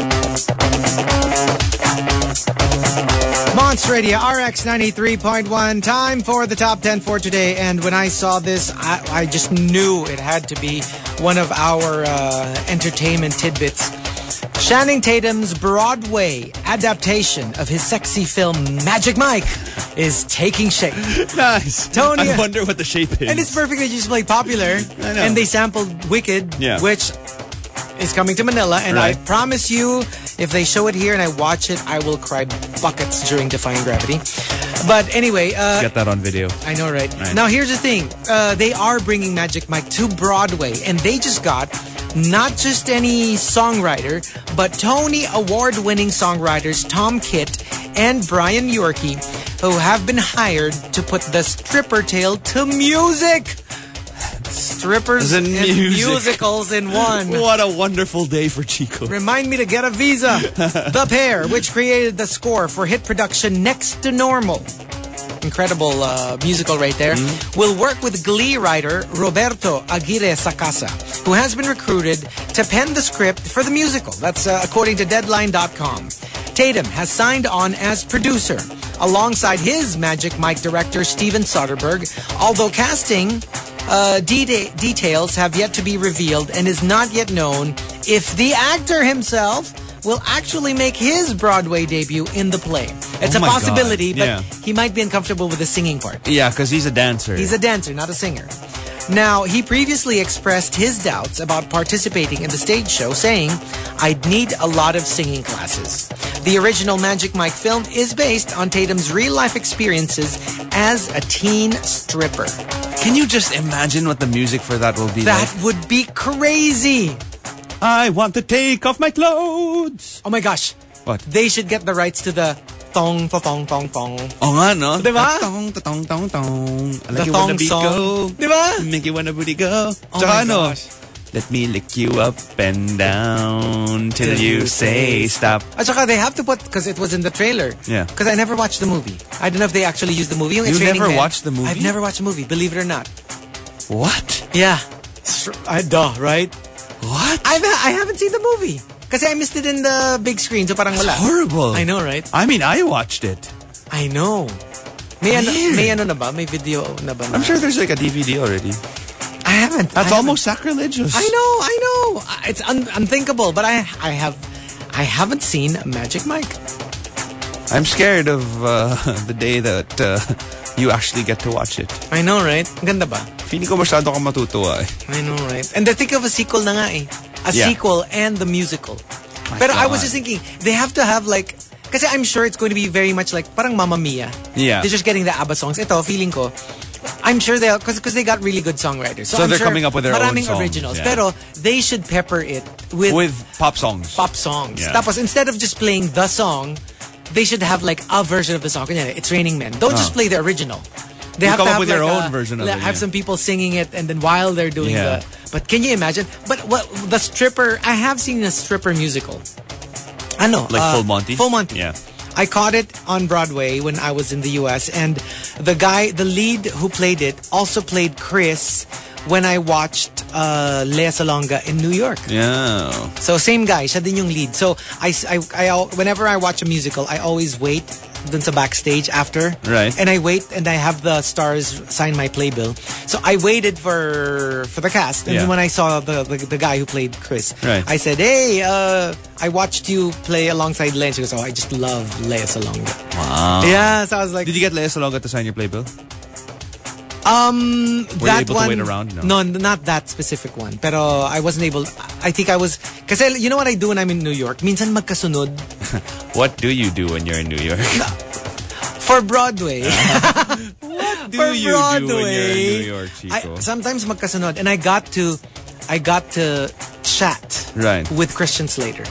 Monster Radio, R X ninety-three point one. Time for the top ten for today. And when I saw this, I, I just knew it had to be one of our uh, entertainment tidbits. Channing Tatum's Broadway adaptation of his sexy film Magic Mike is taking shape. Nice. Tony, I wonder what the shape is. and it's perfectly just like popular. I know. And they sampled Wicked, Yeah. which is coming to Manila. And Right. I promise you, if they show it here and I watch it, I will cry buckets during Defying Gravity. But anyway, uh, Get that on video. I know, right? Right. Now, here's the thing. Uh, they are bringing Magic Mike to Broadway, and they just got not just any songwriter, but Tony Award-winning songwriters Tom Kitt and Brian Yorkie, who have been hired to put the stripper tale to music. Strippers The and music. musicals in one. What a wonderful day for Chico. Remind me to get a visa. The pair, which created the score for hit production Next to Normal, incredible uh, musical right there, mm-hmm. will work with Glee writer Roberto Aguirre Sacasa, who has been recruited to pen the script for the musical. That's uh, according to Deadline dot com. Tatum has signed on as producer alongside his Magic Mike director Steven Soderbergh, although casting uh, de- details have yet to be revealed and is not yet known if the actor himself will actually make his Broadway debut in the play. It's Oh a my possibility, God. but Yeah. he might be uncomfortable with the singing part. Yeah, because he's a dancer. He's a dancer, not a singer. Now, he previously expressed his doubts about participating in the stage show, saying, "I'd need a lot of singing classes." The original Magic Mike film is based on Tatum's real-life experiences as a teen stripper. Can you just imagine what the music for that will be That like? would be crazy. I want to take off my clothes. Oh my gosh. What? They should get the rights to the tong, tong, tong, tong. Oh nga, no? Diba? Tong, tong, tong, tong. I The like it thong when the beat song. go. Diba? Make it when the booty go. Oh Tsaka my ano, gosh. let me lick you up and down till you say stop. At saka they have to put, because it was in the trailer. Yeah. Because I never watched the movie. I don't know if they actually used the movie. Yung It's You've Raining never Men. watched the movie? I've never watched the movie, believe it or not. What? Yeah. I, duh, right? What? I've, I haven't seen the movie. Kasi I missed it in the big screen, so parang wala. Horrible. I know, right? I mean, I watched it. I know. May ano, Weird. may ano na ba? May video na ba? Na? I'm sure there's like a D V D already. I haven't. That's I almost sacrilegious. I know, I know. It's un- unthinkable, but I I have I haven't seen Magic Mike. I'm scared of uh, the day that uh, you actually get to watch it. I know, right? Ganda ba? Feeling ko masyado ka matutuwa eh. I know, right? And they think of a sequel na nga eh. A Yeah. sequel and the musical. My But I was God. just thinking, they have to have like, kasi I'm sure it's going to be very much like, parang Mamma Mia. Yeah. They're just getting the ABBA songs. Ito, feeling ko, I'm sure they'll, because they got really good songwriters. So I'm they're sure coming up with their own maraming songs, originals. yeah. Pero they should pepper it with, With pop songs. pop songs. Yeah. Tapos instead of just playing the song, they should have like a version of the song. Kunyari, It's Raining Men. Don't just play the original. They You have come to up have with their like own a- version of like, it, Have yeah. some people singing it, and then while they're doing Yeah. the. But can you imagine? But what the stripper? I have seen a stripper musical. Ano? Like uh, Full Monty? Full Monty. Yeah. I caught it on Broadway when I was in the U S, and the guy, the lead who played it, also played Chris when I watched uh, Lea Salonga in New York. Yeah. So same guy, siya din yung lead. So I, I, I, whenever I watch a musical, I always wait dun sa backstage after. Right. And I wait and I have the stars sign my playbill. So I waited for for the cast. And Yeah. then when I saw the, the the guy who played Chris, Right. I said, hey, uh, I watched you play alongside Len. She goes, oh, I just love Lea Salonga. Wow. Yeah, so I was like, Did you get Lea Salonga to sign your playbill? Um, Were that you able one, to wait around? No. no, not that specific one. Pero I wasn't able. I think I was. Kasi you know what I do when I'm in New York? Minsan magkasunod What do you do when you're in New York? for Broadway. What do for you Broadway. do when you're in New York, I, Chico? sometimes magkasunod, and I got to, I got to chat Right. with Christian Slater.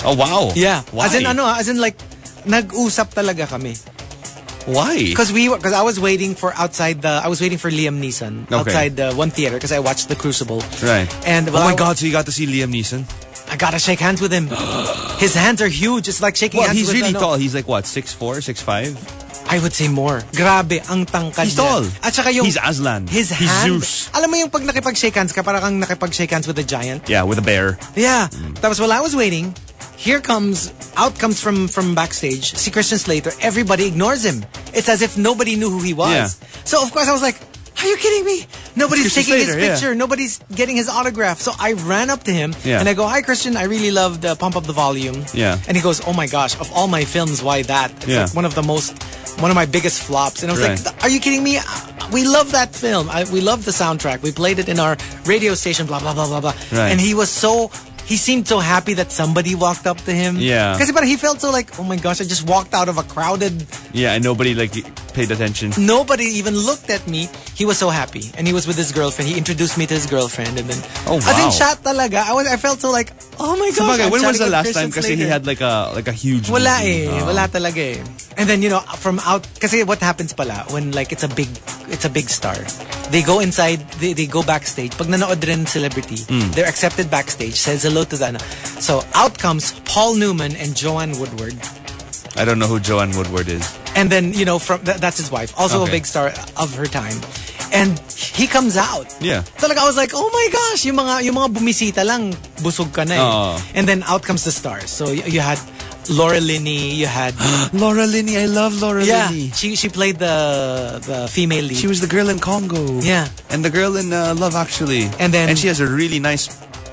Oh, wow. Yeah. Why? As in, ano, as in like, nag-usap talaga kami. Why? Because we, because I was waiting for outside the, I was waiting for Liam Neeson Okay. outside the one theater because I watched The Crucible. Right. And oh well, my I- God, so you got to see Liam Neeson? I gotta shake hands with him. His hands are huge. It's like shaking Well, hands he's with really ano, tall. He's like what, six four, six five? I would say more. Grabe, ang tangkad He's niya. tall. At saka yung... He's Aslan. His He's hand. Zeus. Alam mo yung pag nakipag-shake hands ka, parang kang nakipag-shake hands with a giant. Yeah, with a bear. Yeah. Tapos while I was waiting, here comes, out comes from, from backstage, si Christian Slater. Everybody ignores him. It's as if nobody knew who he was. Yeah. So of course I was like, are you kidding me? Nobody's Christian taking Slater, his yeah. picture. Nobody's getting his autograph. So I ran up to him Yeah. and I go, hi Christian, I really loved uh, Pump Up the Volume. Yeah. And he goes, oh my gosh, of all my films, why that? It's Yeah. like one of the most, one of my biggest flops. And I was Right. like, are you kidding me? We love that film. I, we love the soundtrack. We played it in our radio station, blah, blah, blah, blah, blah. Right. And he was so... He seemed so happy that somebody walked up to him. Yeah. Because but he felt so like, oh my gosh, I just walked out of a crowded... Yeah, and nobody like paid attention. Nobody even looked at me. He was so happy. And he was with his girlfriend. He introduced me to his girlfriend. And then... Oh, As in, wow. shot talaga. I, was, I felt so like, oh my gosh. Sabagay, I'm when was chatting the with last Christian time kasi he Slater. had like a like a huge Wala movie? eh. Oh. Wala talaga eh. And then, you know, from out... Kasi what happens pala when like it's a big it's a big star. They go inside, they, they go backstage. Pag nanood rin celebrity, they're accepted backstage, says hello to the... ano. So out comes Paul Newman and Joanne Woodward. I don't know who Joanne Woodward is. And then, you know, from th- that's his wife. Also Okay. a big star of her time. And he comes out. Yeah. Talaga, I was like, oh my gosh, yung mga, yung mga bumisita lang, busog ka na eh. Oo. And then out comes the stars. So you, you had Laura Linney, you had... Laura Linney, I love Laura yeah, Linney. she she played the the female lead. She was the girl in Congo. Yeah. And the girl in uh, Love Actually. And then- and she has a really nice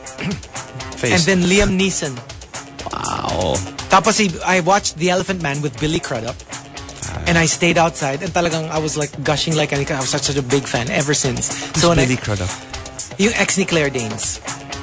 face. And then Liam Neeson. wow. Tapos he, I watched The Elephant Man with Billy Crudup. And I stayed outside and talagang I was like gushing like I was such, such a big fan ever since. Who's So when Billy I, Crudup? yung ex ni Claire Danes.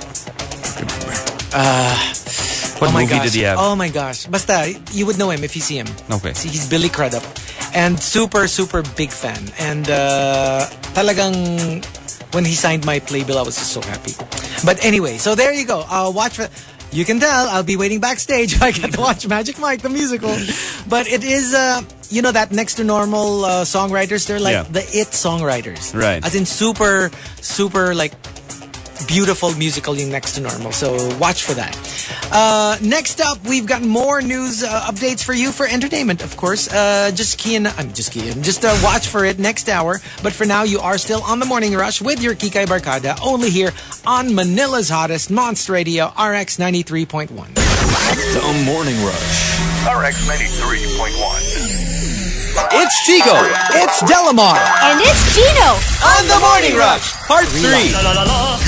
What oh my movie gosh. did he have? Oh my gosh. Basta, you would know him if you see him. Okay. See, he's Billy Crudup. And super, super big fan. And uh, talagang when he signed my playbill, I was just so happy. But anyway, so there you go. Uh, watch for... You can tell I'll be waiting backstage if I get to watch Magic Mike, the musical. But it is, uh, you know, that next to normal uh, songwriters, they're like Yeah. the it songwriters. Right. As in super, super like beautiful musical yung next to normal. So watch for that. Uh, next up, we've got more news uh, updates for you for entertainment, of course. Uh, just key in, I'm just key in. Just uh, watch for it next hour. But for now, you are still on the Morning Rush with your Kikay Barkada, only here on Manila's hottest Monster Radio, R X ninety-three point one. The Morning Rush. R X ninety-three point one. It's Chico. It's Delamar. And it's Gino. On the Morning Rush, part three. La la la la.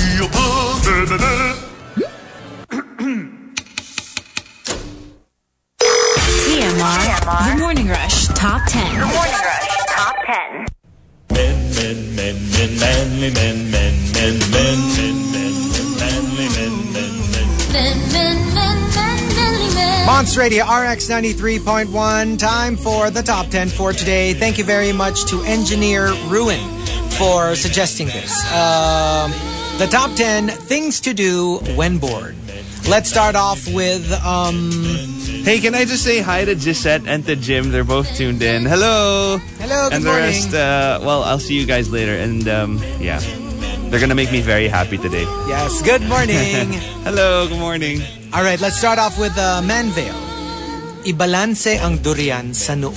T M R. The Morning Rush Top ten. Morning Rush Top ten. Men, men, men, men, manly men, men, men, men, men, men, manly men, men, men. Monster Radio R X ninety-three point one. Time for the top ten for today. Thank you very much to Engineer Ruin for suggesting this. Um, the top ten things to do when bored. Let's start off with um, Hey, can I just say hi to Gisette and to Jim? They're both tuned in. Hello. Hello, good and the morning. rest, uh, well, I'll see you guys later. And um, yeah, they're gonna make me very happy today. yes, good morning. Hello, good morning. All right, let's start off with uh, Manvale. Ibalanse ang durian sa noo.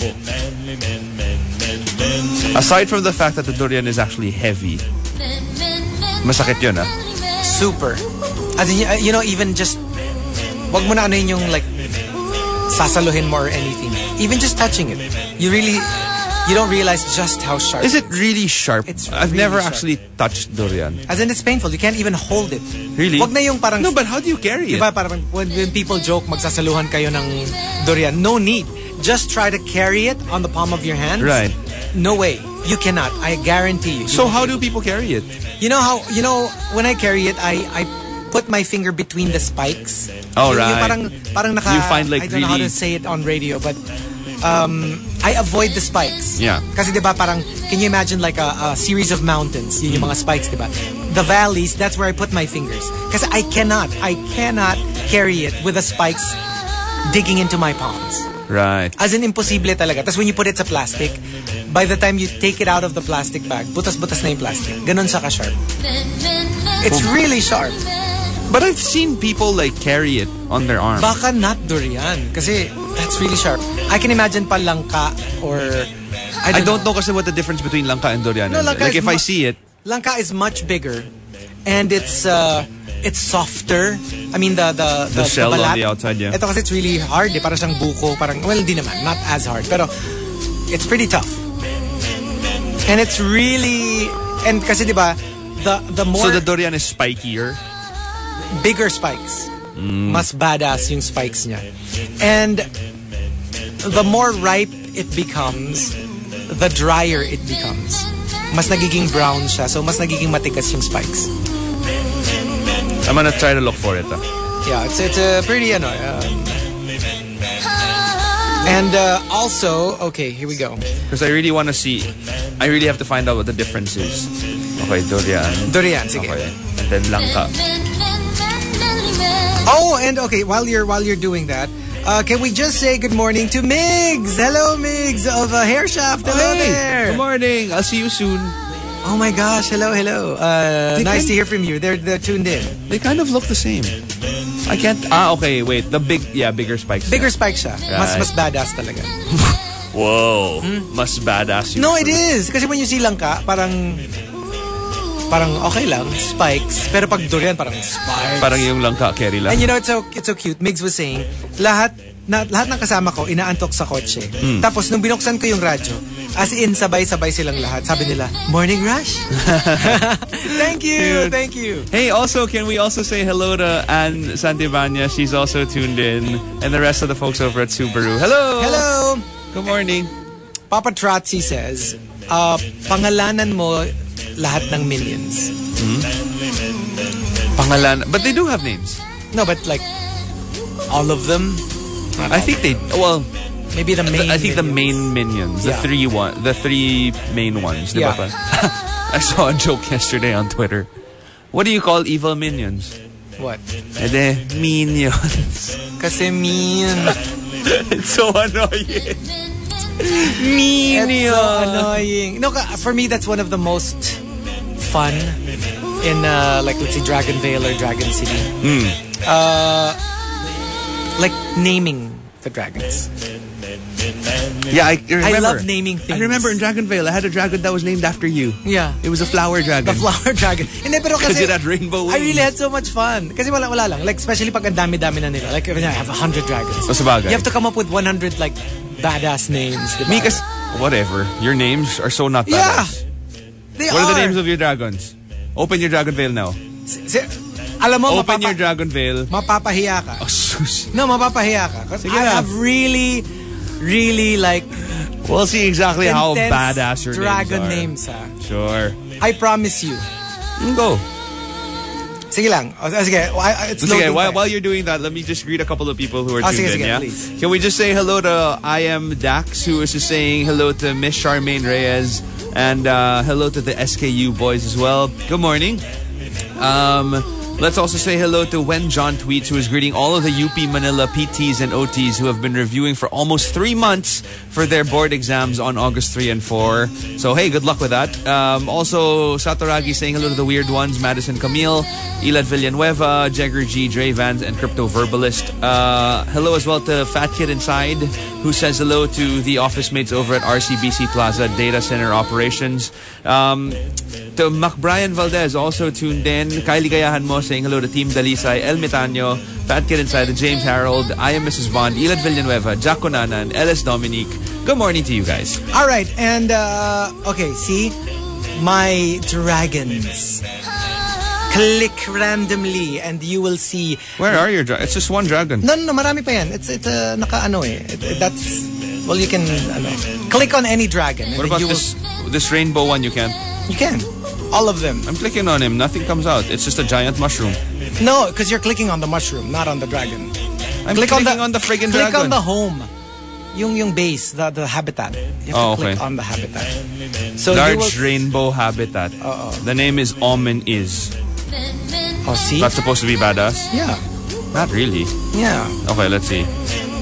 Aside from the fact that the durian is actually heavy, masakit yun, ah. Super. As in, uh, you know, even just, wag mo na ano yun yung like, sasaluhin mo or anything. Even just touching it. You really, you don't realize just how sharp. Is it really sharp? It's I've really never sharp. actually touched durian. As in, it's painful. You can't even hold it. Really? Wag na yung parang... No, but how do you carry it? Diba, parang when, when people joke, magsasaluhan kayo ng durian. No need. Just try to carry it on the palm of your hand. Right. No way. You cannot. I guarantee you. So how do people carry it? You know how, you know, when I carry it, I, I put my finger between the spikes. Oh, Yung- yung right. parang, parang naka, You find, like, I don't know how really- to say it on radio, but um, I avoid the spikes. Yeah. Kasi diba parang, can you imagine like a, a series of mountains? Yun yung mga spikes, diba? The valleys, that's where I put my fingers. Kasi I cannot, I cannot carry it with the spikes digging into my palms. Right. As in, imposible talaga. Tapos when you put it sa plastic, by the time you take it out of the plastic bag, butas-butas na yung plastic. Ganon siya ka-sharp. It's really sharp. But I've seen people like carry it on their arm. Baka not durian. Kasi that's really sharp. I can imagine pa langka or... I don't, I don't know kasi what the difference between langka and durian no, is. Langka Like is if I see it... Langka is much bigger. And it's... Uh, It's softer. I mean, the the The, the shell the on the outside, yeah. Ito kasi it's really hard eh. Parang siyang buko. Parang, well, hindi naman. Not as hard. Pero it's pretty tough. And it's really... And kasi diba, the, the more... So the durian is spikier? Bigger spikes. Mm. Mas badass yung spikes niya. And the more ripe it becomes, the drier it becomes. Mas nagiging brown siya. So mas nagiging matigas yung spikes. I'm gonna try to look for it. Huh? Yeah, it's it's a pretty, ano, um, and uh, also, okay, here we go. Because I really want to see, I really have to find out what the difference is. Okay, durian. Durian, sige. Okay, and then langka. Oh, and okay, while you're while you're doing that, uh, can we just say good morning to Migs? Hello, Migs of uh, Hair Shaft. Hello Hey, there. good morning. I'll see you soon. Oh my gosh, hello, hello. Uh, nice kind- to hear from you. They're they're tuned in. They kind of look the same. I can't. Ah, okay. Wait, the big, yeah, bigger spikes. Bigger yeah. spike siya. Mas Right. mas badass talaga. Whoa, mas badass. No, it is. Kasi when you see langka, parang parang okay lang, spikes. Pero pag durian, parang spikes. Parang yung langka carry lang. And you know, it's so it's so cute. Migs was saying, lahat na, lahat ng kasama ko inaantok sa kotse. Hmm. Tapos nung binuksan ko yung radyo, as in sabay-sabay silang lahat. Sabi nila, "Morning rush." Thank you, Dude. thank you. Hey, also, can we also say hello to Anne Santibanya? She's also tuned in. And the rest of the folks over at Subaru. Hello! Hello. Good morning. Papa Trotzi says, uh, pangalanan mo lahat ng Minions. Pangalan. But they do have names. No, but like all of them. I think they, well, Maybe the main. I think the Minions. main minions, the Yeah. three one, the three main ones. Di ba Yeah. pa? I saw a joke yesterday on Twitter. What do you call evil minions? What? Ede, minions. Kasi mean. It's so annoying. It's Minions. so annoying. No, ka- for me, that's one of the most fun in, uh, like, let's say, Dragon Vale or Dragon City. Uh, like, naming the dragons. Yeah, I remember. I love naming things. I remember in Dragon Vale, I had a dragon that was named after you. Yeah. It was a flower dragon. The flower dragon. Hindi, pero kasi... Because it had rainbow I wings. really had so much fun. Kasi wala, wala lang. Like, especially pag ang dami-dami na nila. Like, I have a hundred dragons. O, sabagay. You have to come up with one hundred, like, badass names. Diba? Me, kas- whatever. Your names are so not Yeah. badass. They What are the are. names of your dragons? Open your Dragon Veil now. Si- alam mo, Open mapapa- your Dragon Veil. mapapahiya ka. Oh, sus. No, mapapahiya ka. Because Sige I na. have really, really, like, We'll see exactly how intense badass your dragon names are. names, ha. Sure. I promise you. Go. Sige lang. O, sige, I- I- it's Sige, loading while, pa. while you're doing that, let me just greet a couple of people who are Oh, tuned sige, in, sige, yeah? please. Can we just say hello to I am Dax, who is just saying hello to Miss Charmaine Reyes, and uh, hello to the S K U boys as well. Good morning. Um, let's also say hello to When John Tweets, who is greeting all of the U P Manila P Ts and O Ts who have been reviewing for almost three months for their board exams on August third and fourth. So, hey, good luck with that. Um, also, Satoragi saying hello to the weird ones, Madison Camille, Elad Villanueva, Jagger G, Dre Vans, and Crypto Verbalist. Uh, hello as well to Fat Kid Inside, who says hello to the office mates over at R C B C Plaza Data Center Operations. Um, to Mac Brian Valdez, also tuned in. Kylie Gayahan Mo saying hello to Team Dalisay, El Mitanyo, Fat Kid Inside, and James Harold, I am Missus Bond, Elad Villanueva, Jack Conanan, L S Dominique. Good morning to you guys. All right, and uh, okay, see, my dragons. Click randomly, and you will see. Where are your dragons? It's just one dragon. No, no, no, marami pa yan. It's it's uh, naka ano eh. It, it, that's well, you can ano, click on any dragon. And What then about you this this rainbow one? You can't. Will, you can, all of them. I'm clicking on him. Nothing comes out. It's just a giant mushroom. No, because you're clicking on the mushroom, not on the dragon. I'm Click clicking on the on the friggin' click dragon. on the home, yung yung base, the the habitat. You have Oh, to click okay. on the habitat. So you Large will, rainbow habitat. The name is Omen Is. oh, see, That's supposed to be badass? yeah, Not really. yeah. Okay, let's see.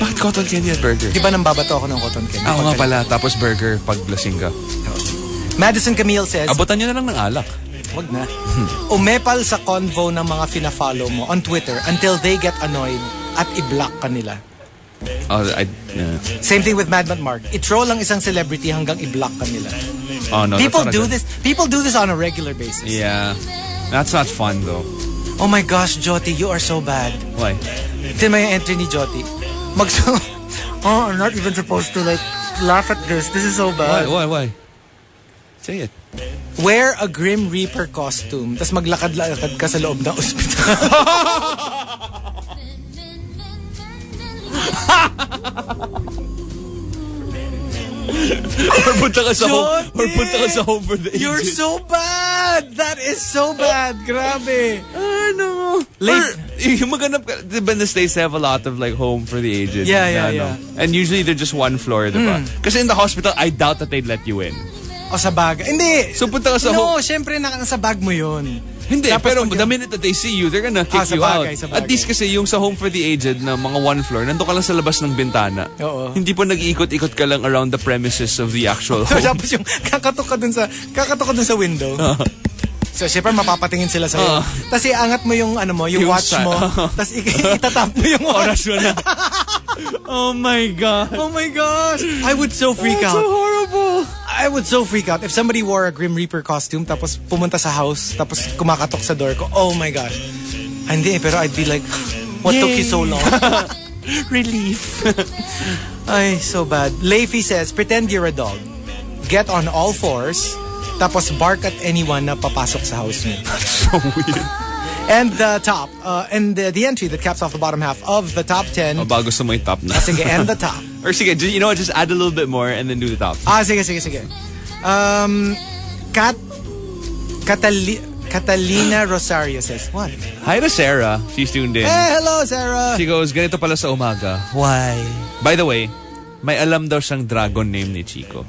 Bakit cotton candy at burger? Di ba nang babato ako ng cotton candy? Ako nga pala. Tapos burger pag lasing ka. Madison Camille says, abutan nyo na lang ng alak. wag na. Umepal sa convo ng mga fina-follow mo on Twitter until they get annoyed at i-block ka nila. Oh, I, yeah. Same thing with Mad Mad Mark. I-troll lang isang celebrity hanggang i-block ka nila. Oh, no, People that's not do a good... this. People do this on a regular basis. Yeah. That's not fun though. Oh my gosh, Jyoti, you are so bad. Why? Ito yung may entry ni Jyoti. Magso... Oh, I'm not even supposed to like laugh at this. This is so bad. Why? Why? Why? Say it. Wear a Grim Reaper costume tas maglakad-lakad ka sa loob ng ospital. Or punta ka sa home. Or punta ka sa home for the aged. You're so bad. That is so bad. Grabe. Ano? Or, yung maganap ka, diba in the States they have a lot of like home for the aged. Yeah, yeah, ano? yeah. And usually they're just one floor, diba? Kasi in the hospital, I doubt that they'd let you in. O sa bag. Hindi. So punta ka sa no, home. No, syempre nasa bag mo yun. Hindi, Tapos pero pag- the minute that they see you, they're gonna kick Ah, sa you bagay, out. sa bagay. At least kasi yung sa home for the aged na mga one floor, nandun ka lang sa labas ng bintana. Oo. Hindi po nag-iikot-ikot ka lang around the premises of the actual home. Tapos yung kakatok ka dun sa, kakatok ka dun sa window. So, syempre, mapapatingin sila sa'yo. Uh, Tapos iangat mo yung, ano mo, yung, Yung watch sa- mo. Tapos itatap mo yung Oras mo na. Oh my God. Oh my gosh! I would so freak That's out. so horrible. I would so freak out if somebody wore a Grim Reaper costume tapos pumunta sa house tapos kumakatok sa door ko. Oh my gosh. Hindi, pero I'd be like, what took you so long? Relief. Ay, so bad. Leify says, pretend you're a dog. Get on all fours tapos bark at anyone na papasok sa house mo. So weird. And the top, uh, and the, the entry that caps off the bottom half of the top ten. Oh, bago sa may top na. Ah, sige, and the top. Or sige, you know what, just add a little bit more and then do the top. Ah, sige, sige, sige. Um, Kat, Catali, Catalina Rosario says, what? Hi to Sarah. She's tuned in. Hey, hello, Sarah. She goes, ganito pala sa umaga. Why? By the way, may alam daw siyang dragon name ni Chico.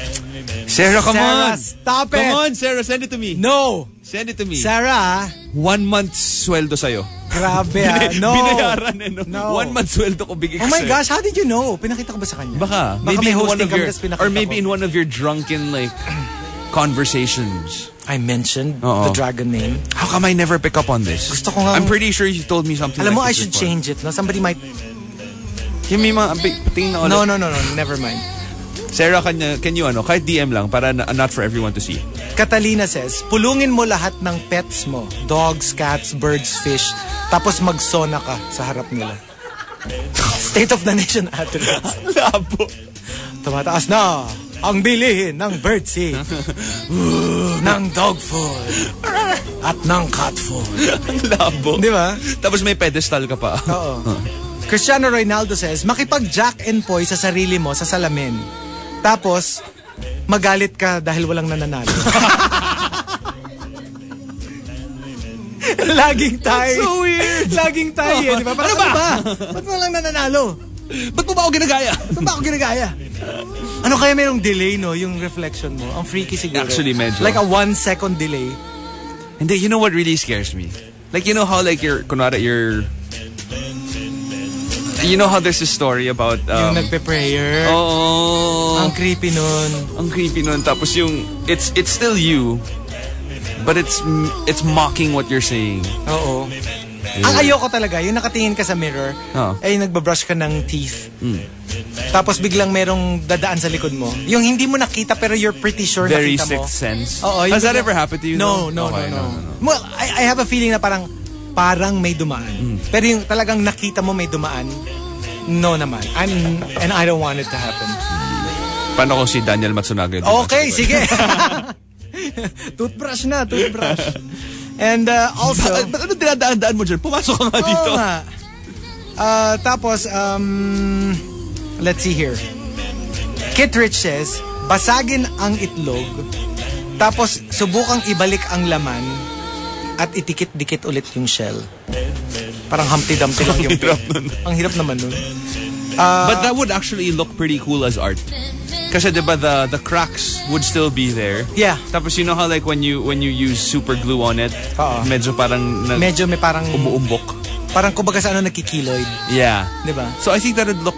Sarah, come Sarah, on. stop it. Come on, Sarah, send it to me. No. Send it to me. Sarah, One month sweldo sa'yo. grabe ah. No. Binayaran eh, no? No. One month sweldo ko bigay Oh ko my sa'yo. gosh, how did you know? Pinakita ko ba sa kanya? Baka. Baka Maybe may in one hosting of kami, your, tas pinakita or maybe ko. in one of your drunken, like, conversations. I mentioned Oo. the dragon name. How come I never pick up on this? Gusto ko nga- I'm pretty sure you told me something Alam mo, like I this should before. change it. No? Somebody might... Yung may mga, patingin na ulit. No, no, no, no. Never mind. Sarah, can, you- can you ano, kahit D M lang, para na, not for everyone to see. Catalina says, pulungin mo lahat ng pets mo. Dogs, cats, birds, fish. Tapos magsona ka sa harap nila. State of the Nation address. Labo. Tumataas na ang bilihin ng birdseed, ng dog food, at ng cat food. Labo. Di ba? Tapos may pedestal ka pa. Oo. Cristiano Ronaldo says, makipag-jack and poy sa sarili mo sa salamin. Tapos, magalit ka dahil walang nananalo. Laging tayo. So weird. Laging tayo, eh, di ba? Parang, Ano ba? ano ba? Ba't mo lang nananalo? Ba't mo ba ako ginagaya? Ba't ba ako ginagaya? Ano kaya mayroong delay, no? Yung reflection mo. Ang freaky siguro. Actually, medyo. Like a one second delay. Hindi, you know what really scares me? Like, you know how like you're, kunwari, you're... You know how there's a story about... Yung Um, nagpe-prayer. oh, Ang creepy nun. ang creepy nun. Tapos yung, it's it's still you, but it's it's mocking what you're saying. Oo. Ang ayoko talaga, yung nakatingin ka sa mirror, Oo. ay nagbabrush ka ng teeth. Mm. Tapos biglang merong dadaan sa likod mo. Yung hindi mo nakita pero you're pretty sure Very nakita mo. sixth sense. Oo, yung Has that biglang- ever happened to you? No, though? no, Okay, no, no, Well, I, I have a feeling na parang parang may dumaan. Pero yung talagang nakita mo may dumaan, no naman. I'm, and I don't want it to happen. Paano kung si Daniel Matsunaga? Okay, sige. Toothbrush na, toothbrush. And uh, also... Ba- ba't ano dinadaan-daan mo dyan? Pumasok ka nga dito. Oo nga. Uh, tapos, um, let's see here. Kit Rich says, basagin ang itlog, tapos subukang ibalik ang laman, at itikit-dikit ulit yung shell. Parang Humpty Dumpty lang yung... Ang hirap nun. Ang hirap naman nun. But that would actually look pretty cool as art. Kasi diba the the cracks would still be there. Yeah. Tapos you know how like when you when you use super glue on it, Oo. medyo parang nag- Medyo may parang... umuumbok. Parang kumbaga sa ano nagkikiloid. Yeah. Diba? So I think that would look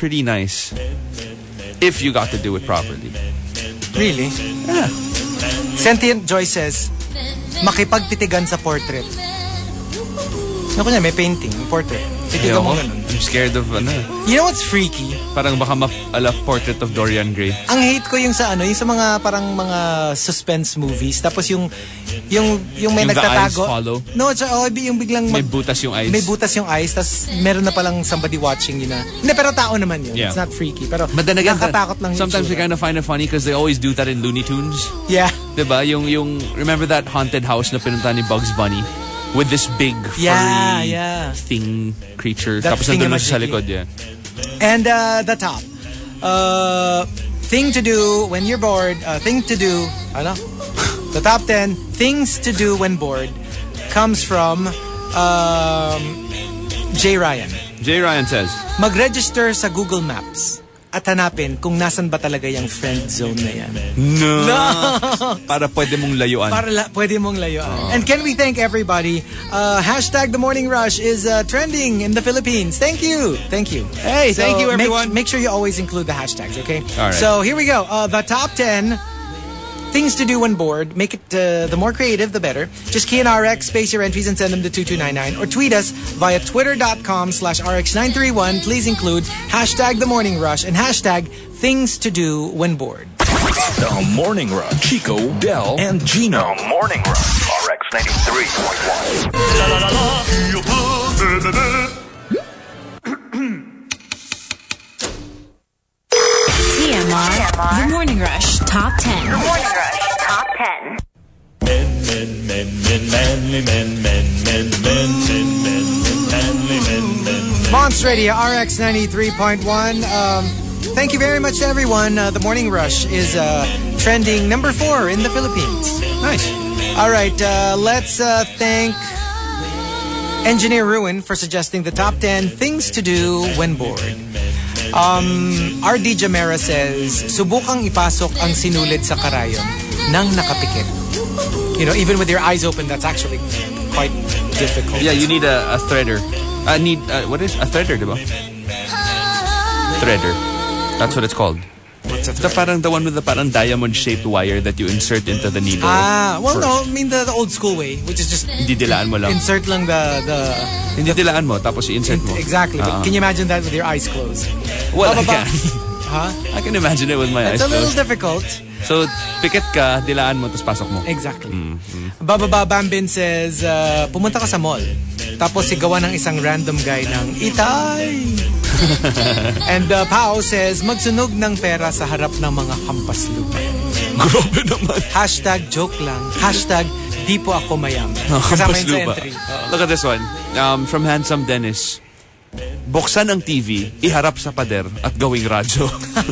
pretty nice if you got to do it properly. Really? Yeah. Sentient Joy says, makipagtitigan sa portrait. Ako niya, may painting, portrait. Titigan mo ganun. I'm scared of ano. You know what's freaky? Parang baka ma-ala portrait of Dorian Gray. Ang hate ko yung sa ano, yung sa mga parang mga suspense movies. Tapos yung yung yung may yung nagtatago. The eyes follow. No, it's oh, yung biglang May mag, butas yung eyes. may butas yung eyes. Tapos meron na palang somebody watching yun na. Hindi, pero tao naman yun. Yeah. It's not freaky. Pero But then again, nakatakot lang yung sometimes you itsura. kind of find it funny because they always do that in Looney Tunes. Yeah. Diba? Yung, yung, remember that haunted house na pinunta ni Bugs Bunny? With this big, furry Yeah, yeah. thing, creature. That Tapos nandun na siya sa thingamajiggy. likod, yeah. And uh, the top. Uh, thing to do when you're bored. Uh, thing to do. Ano? The top ten things to do when bored comes from um, Jay Ryan. Jay Ryan says, Mag-register sa Google Maps at hanapin kung nasan ba talaga yung friend zone na yan. No! No! Para pwede mong layuan. Para la, pwede mong layuan. And can we thank everybody? Uh, hashtag The Morning Rush is uh, trending in the Philippines. Thank you. Thank you. Hey, thank you, make- everyone. Make, sure you always include the hashtags, okay? All right. So here we go. Uh, the top ten things to do when bored. Make it uh, the more creative, the better. Just key in R X, space your entries, and send them to two two nine nine. Or tweet us via twitter.com slash RX nine three one. Please include hashtag The Morning Rush and hashtag things to do when bored. The Morning Rush. Chico, Del, and Gino. The Morning Rush. R X ninety-three point one. T M R, The Morning Rush Top ten. The Morning Rush Top ten. Men, men, men, men, manly men, men, men, men, men, men, manly men, men, men. Monster Radio, R X ninety-three point one. Um, thank you very much to everyone. Uh, the Morning Rush is uh, trending number four in the Philippines. Nice. All right, uh, let's uh, thank Engineer Ruin for suggesting the top ten things to do when bored. Um, R D Jamera says, subukang ipasok ang sinulid sa karayom nang nakapikit. You know, even with your eyes open, that's actually quite difficult. Yeah, you need a, a threader. I need, uh, what is, a threader, diba? Threader. That's what it's called. What's a The parang the one with the parang diamond-shaped wire that you insert into the needle. Ah, well, first. no, I mean the, the old school way, which is just Hindi dilaan mo lang. insert lang the the Hindi dilaan mo, tapos i-insert mo. exactly. But Ah. can you imagine that with your eyes closed? Well, I Bababa- can. Huh? I can imagine it with my It's eyes a little closed. difficult. So, pikit ka, dilaan mo, tapos pasok mo. Exactly. Mm-hmm. Bababa Bambin says, uh, pumunta ka sa mall. Tapos sigawan ng isang random guy ng Itay. And uh, Pao says, magsunog ng pera sa harap ng mga hampas lupa. Grabe naman. Hashtag joke lang. Hashtag di po ako mayam. Kasama yun sa lupa. entry. Look at this one. Um, from Handsome Dennis. Buksan ang T V, iharap sa pader, at gawing radyo.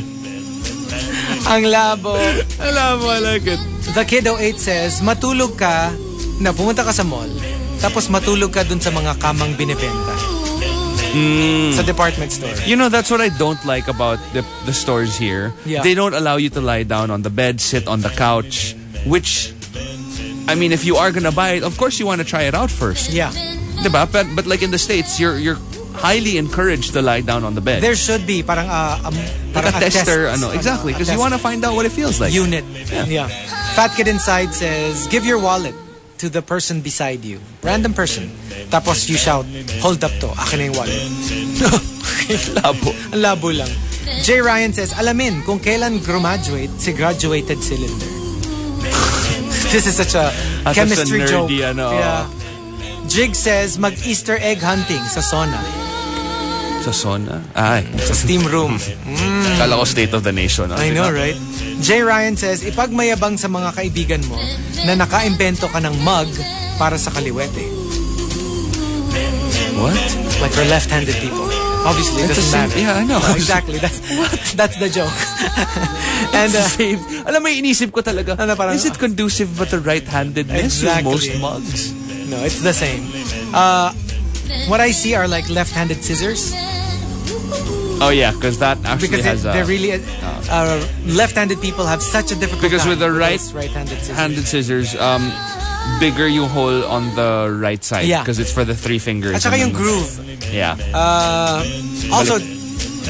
Ang labo. Alam mo, I like it. The Kiddo eight says, matulog ka, na pumunta ka sa mall, tapos matulog ka dun sa mga kamang binibenta. Sa department store. You know, that's what I don't like about the, the stores here. Yeah. They don't allow you to lie down on the bed, sit on the couch, which, I mean, if you are gonna buy it, of course you want to try it out first. Yeah. Diba? But, but like in the States, you're you're highly encouraged to lie down on the bed. There should be parang uh, um, like parang a tester, test, ano, exactly, a because you test want to find out what it feels like. unit. Yeah. Yeah. Fat Kid Inside says, give your wallet to the person beside you. Random person. Tapos you shout, hold up to, akin na yung wallet. Labo. Ang labo lang. Jay Ryan says, alamin kung kailan graduate si graduated cylinder. This is such a Ah, chemistry such a joke. nerdy, ano. Yeah. Jig says, mag-Easter egg hunting sa sauna. Sa sauna? Ay. Sa steam room. Kala ko state of the nation. I know, right? Jay Ryan says, ipagmayabang sa mga kaibigan mo na nakaimbento ka ng mug para sa kaliwete. What? Like for left-handed people. Obviously, it That's doesn't the same- matter. yeah, I know. Oh, exactly. That's that's the joke. And uh, Same. Alam mo, inisip ko talaga, Ano, parang- is it conducive but the right-handedness Exactly. with most mugs? no, it's the same. Uh, what I see are like left-handed scissors Oh yeah, because that actually because has they, a they're really uh, left-handed people have such a difficult Because time with the right- those right-handed scissors. handed scissors, um, bigger yung hole on the right side Yeah. because it's for the three fingers. At saka and yung then- groove. Yeah. Uh, also,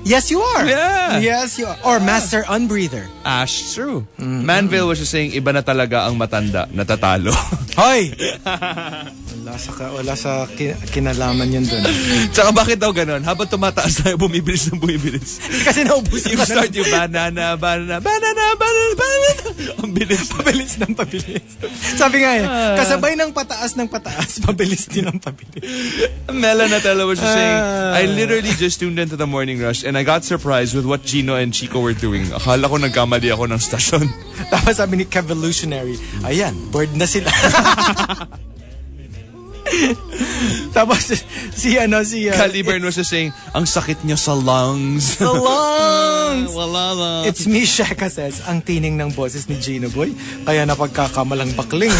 Yes, you are. Yeah. Yes, you are. Or Master Unbreather. Ash, true. Mm-hmm. Manville was just saying, iba na talaga ang matanda, natatalo. Hoy! Wala sa, wala sa kinalaman yun dun. Tsaka bakit daw ganun? Habang tumataas tayo, bumibilis na bumibilis. Kasi naubusin you start yung banana, banana, banana, banana, banana. Ang bilis. Pabilis ng pabilis. Sabi nga eh, kasabay ng pataas ng pataas, pabilis din ang pabilis. Mela Natella was just saying, I literally just tuned into the Morning Rush and I got surprised with what Gino and Chico were doing. Akala ko nagkamali ako ng stasyon. Tapos sabi ni Kevolutionary, ayan, bored na sila. Tapos si ano si uh, Caliburn was just saying, ang sakit niyo sa lungs. Sa lungs. Wala na. It's me, Sheka says, ang tining ng boses ni Gino Boy, kaya napagkakamalang bakling.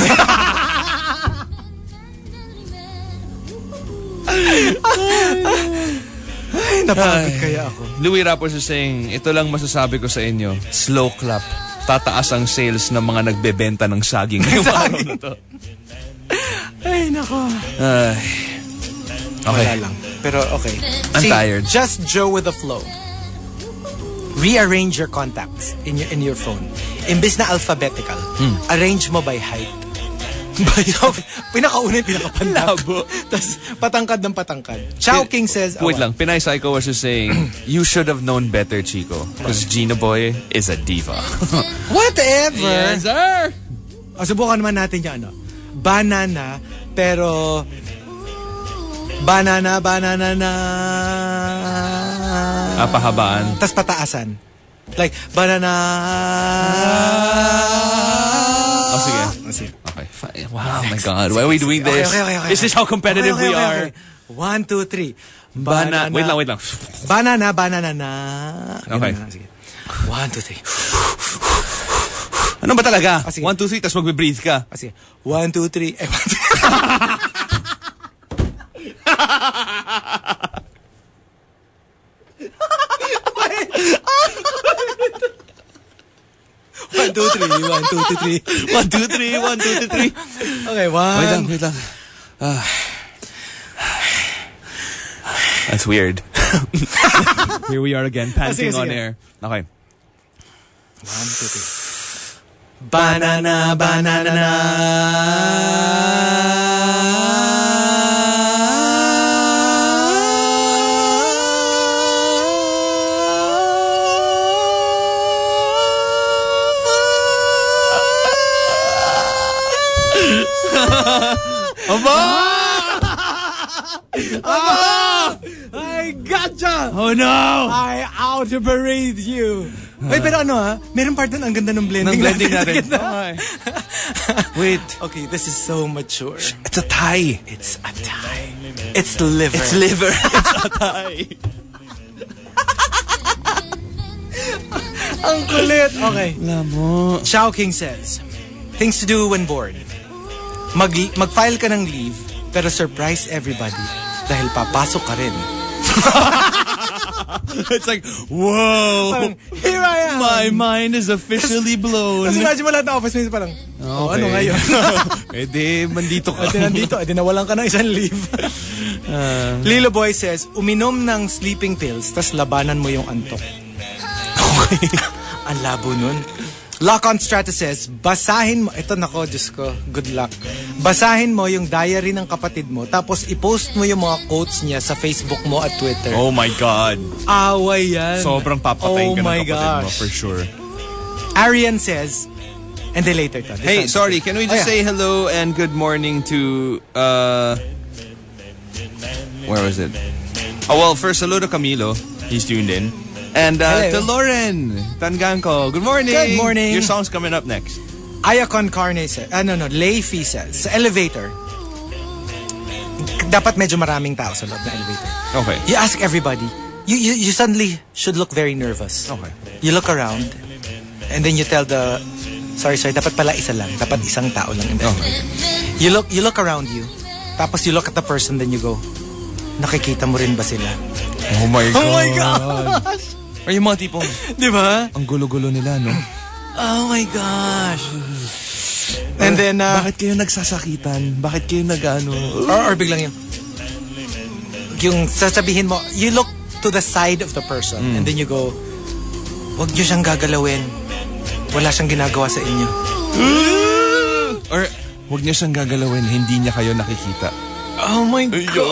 Ay, napagod kaya ako. Louis Rap was just saying, ito lang masasabi ko sa inyo, slow clap. Tataas ang sales ng mga nagbebenta ng saging. Ng saging. Ay, nako. Ay. Okay. Wala lang. Pero okay. I'm See, tired. Just Joe with the flow. Rearrange your contacts in your in your phone. Imbes na alphabetical, hmm. arrange mo by height. By so, pinakauna yung pinakapandap. Tapos patangkad ng patangkad. Chow King says, wait oh, lang, Pinay Psycho was just saying, you should have known better, Chico. Because Gina Boy is a diva. Whatever. Yes, sir. O, subukan naman natin yung ano. Banana, pero banana, banana na. Ah, pahabaan. Tapos pataasan. Like, banana. Oh, sige. Oh, sige. Okay. Wow, my God. Why are we doing this? Okay, okay, okay, Is this how competitive okay, okay, we okay, are? Okay. One, two, three. Banana. Wait lang, wait lang. Banana, banana na. Okay. Na, sige. One, two, three. Ano ba talaga? Oh, one, two, three, tapos magbe-breathe ka. Oh, sige. One, two, three. Eh, one, two, One, two, three, one, two, three. One, two, three, one, two, three. Okay, one. Wait lang, wait lang. Uh, that's weird. Here we are again, panting oh, sige, on sige. Air. Okay. One, two, three. Banana, banana, na. Aba! Aba! I gotcha! Oh no! I out-breathed you. Wait, pero ano ha? Meron part doon, ang ganda ng blending, ng blending natin. natin. Okay. Wait. Okay, this is so mature. It's a tie. It's a tie. It's liver. It's liver. It's a tie. Ang kulit. Okay. Lamo. Chow King says, things to do when bored. Mag, mag-file ka ng leave, pero surprise everybody dahil papasok ka rin. It's like, whoa! Parang, here I am! My mind is officially blown. Kasi imagine mo lahat ng office mates parang, oh, okay. Ano ngayon? Eh di, mandito ka. Eh di, nandito. Eh di, nawalan ka ng isang leave. uh, Lilo Boy says, uminom ng sleeping pills, tas labanan mo yung antok. Okay. Ang labo nun. Lock on Stratus says, basahin mo, ito nako, Diyos ko, good luck. Basahin mo yung diary ng kapatid mo, tapos i-post mo yung mga quotes niya sa Facebook mo at Twitter. Oh my God. Away yan. Sobrang papatayin oh ka ng kapatid gosh. mo, for sure. Arian says, and then later to. Hey, sorry, can we just oh, yeah. say hello and good morning to, uh, where was it? Oh, well, first, hello to Camilo. He's tuned in. And uh, to Lauren Tanganko, good morning. Good morning. Your song's coming up next. Ayakon Carne says, ah, no, no, Leifi says, sa elevator, dapat medyo maraming tao sa loob na elevator. Okay. You ask everybody, you, you, you suddenly should look very nervous. Okay. You look around, and then you tell the, sorry, sorry, dapat pala isa lang, dapat isang tao lang in the elevator. Okay. You look, you look around you, tapos you look at the person, then you go, nakikita mo rin ba sila? Oh my God. Oh my gosh. Or yung mga tipong, di ba? Ang gulo-gulo nila, no? Oh my gosh. And then, uh, bakit kayo nagsasakitan? Bakit kayo nag-ano? Or, or biglang yung, yung sasabihin mo, you look to the side of the person mm. and then you go, wag niyo siyang gagalawin. Wala siyang ginagawa sa inyo. Or, wag niyo siyang gagalawin, hindi niya kayo nakikita. Oh my God.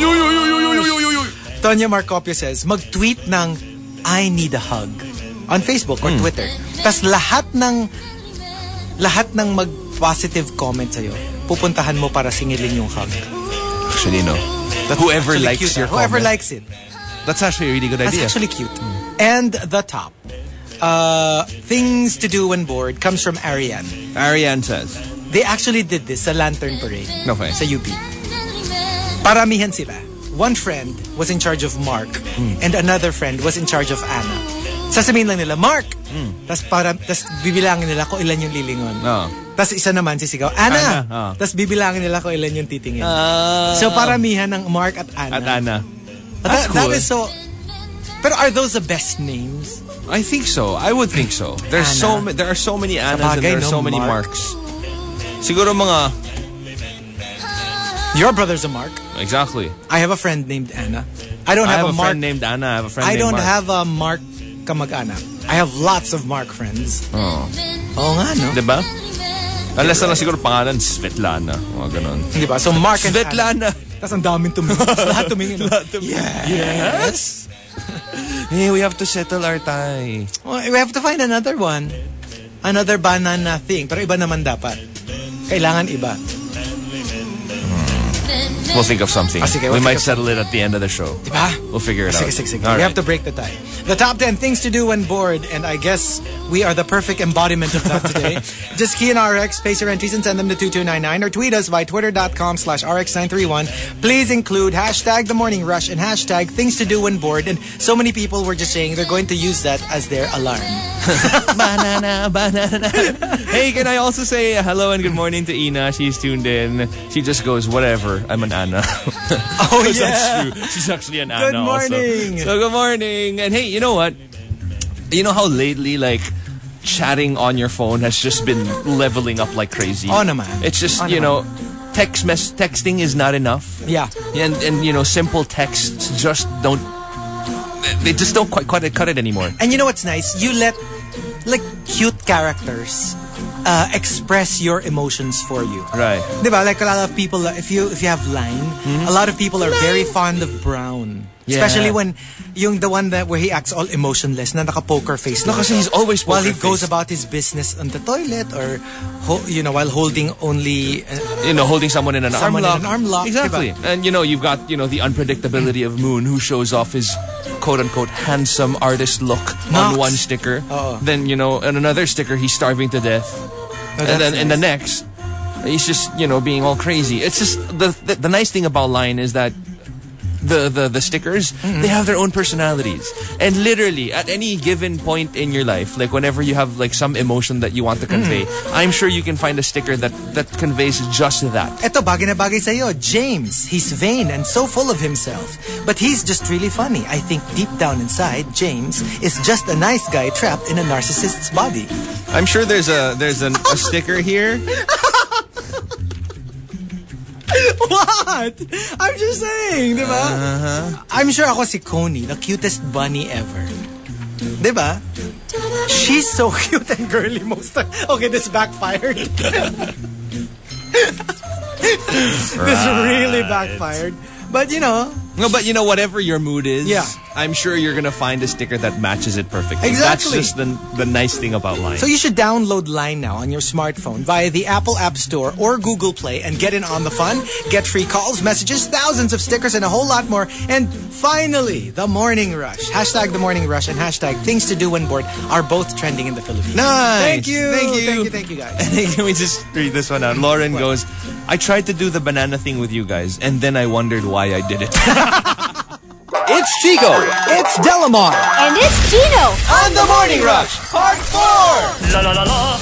Tonya Marcopio says, mag-tweet ng I need a hug on Facebook or mm. Twitter. Tas lahat ng lahat ng mag-positive comment sa'yo, pupuntahan mo para singilin yung hug. Actually, no. That's Whoever likes cute, your Whoever comment. likes it. That's actually a really good idea. That's actually cute. Mm. And the top. Uh, things to do when bored comes from Ariane. Ariane says, they actually did this sa Lantern Parade. Okay. Sa U P. Paramihan sila. One friend was in charge of Mark mm. and another friend was in charge of Anna. Sasabihin lang nila, Mark! Mm. Tapos para, tas bibilangin nila kung ilan yung lilingon. Oh. Tapos isa naman sisigaw, Anna! Anna. Oh. Tapos bibilangin nila kung ilan yung titingin. Uh, so paramihan ng Mark at Anna. At Anna. That's that, cool. That is so... Pero are those the best names? I think so. I would think so. There's so There are so many Annas Sabagay, and there are so no, many Mark. Marks. Siguro mga... Your brother's a Mark. Exactly. I have a friend named Anna. I don't I have, have a, a Mark. friend named Anna. I have a friend I named don't Mark. have a Mark kamag-ana. I have lots of Mark friends. Oh. Oo nga, no? Diba? Unless na lang siguro pangalan, Svetlana. O, ganon. Diba? So Mark and Svetlana. Anna. Tapos ang daming tumingin. Lahat tumingin. Lahat tumingin. Yes. Hey, we have to settle our tie. Well, we have to find another one. Another banana thing. Pero iba naman dapat. Kailangan iba. We'll think of something. Oh, sige, we we'll might settle it at the end of the show. Diba? We'll figure it oh, out. Sige, sige, sige. All we right. have to break the tie. The top ten things to do when bored, and I guess we are the perfect embodiment of that today. Just key in R X, space your entries, and send them to two two nine nine, or tweet us by twitter.com slash RX931. Please include hashtag The Morning Rush and hashtag things to do when bored. And so many people were just saying they're going to use that as their alarm. Banana, banana. Hey, can I also say hello and good morning to Ina? She's tuned in. She just goes, whatever, I'm an Anna. Oh, yeah. That's true. She's actually an Anna Good morning. also. So, good morning. And hey, you know what? You know how lately, like, chatting on your phone has just been leveling up like crazy? Oh, naman. It's just, oh, you naman. know, text mess texting is not enough. Yeah. And, and you know, simple texts just don't, they just don't quite cut it, cut it anymore. And you know what's nice? You let, like, cute characters Uh, express your emotions for you. Right. Diba? Like a lot of people, if you if you have Line, mm-hmm. a lot of people are Line. very fond of Brown. Yeah. Especially when yung the one that where he acts all emotionless, na naka-poker face. No, kasi he's always poker While he face. goes about his business on the toilet or, ho, you know, while holding only... Uh, you know, holding someone in an arm lock. In an arm lock. Exactly. Diba? And, you know, you've got, you know, the unpredictability of Moon, who shows off his quote-unquote handsome artist look Knox. on one sticker. Uh-oh. Then, you know, on another sticker, he's starving to death. Oh, and then nice. in the next, he's just, you know, being all crazy. It's just, the the, the nice thing about Line is that the, the, the stickers, mm-hmm. they have their own personalities. And literally, at any given point in your life, like whenever you have like some emotion that you want to convey, mm-hmm. I'm sure you can find a sticker that, that conveys just that. Eto, bagay na bagay sa'yo. James, he's vain and so full of himself. But he's just really funny. I think deep down inside, James is just a nice guy trapped in a narcissist's body. I'm sure there's a there's an, a sticker here. What? I'm just saying, diba? Uh-huh. I'm sure ako si Coney, the cutest bunny ever. Diba? She's so cute and girly most time. Okay, this backfired. This really backfired. But, you know... No, but you know, whatever your mood is, yeah. I'm sure you're going to find a sticker that matches it perfectly. Exactly. That's just the, the nice thing about Line. So you should download Line now on your smartphone via the Apple App Store or Google Play and get in on the fun. Get free calls, messages, thousands of stickers, and a whole lot more. And finally, The Morning Rush. Hashtag The Morning Rush and hashtag Things to Do When Bored are both trending in the Philippines. Nice. Thank you. Thank you. Thank you, thank you, guys. Can we just read this one out? Lauren what? goes, I tried to do the banana thing with you guys, and then I wondered why I did it. It's Chico. It's Delamar. And it's Gino. On The Morning Rush, Part four. La la la la.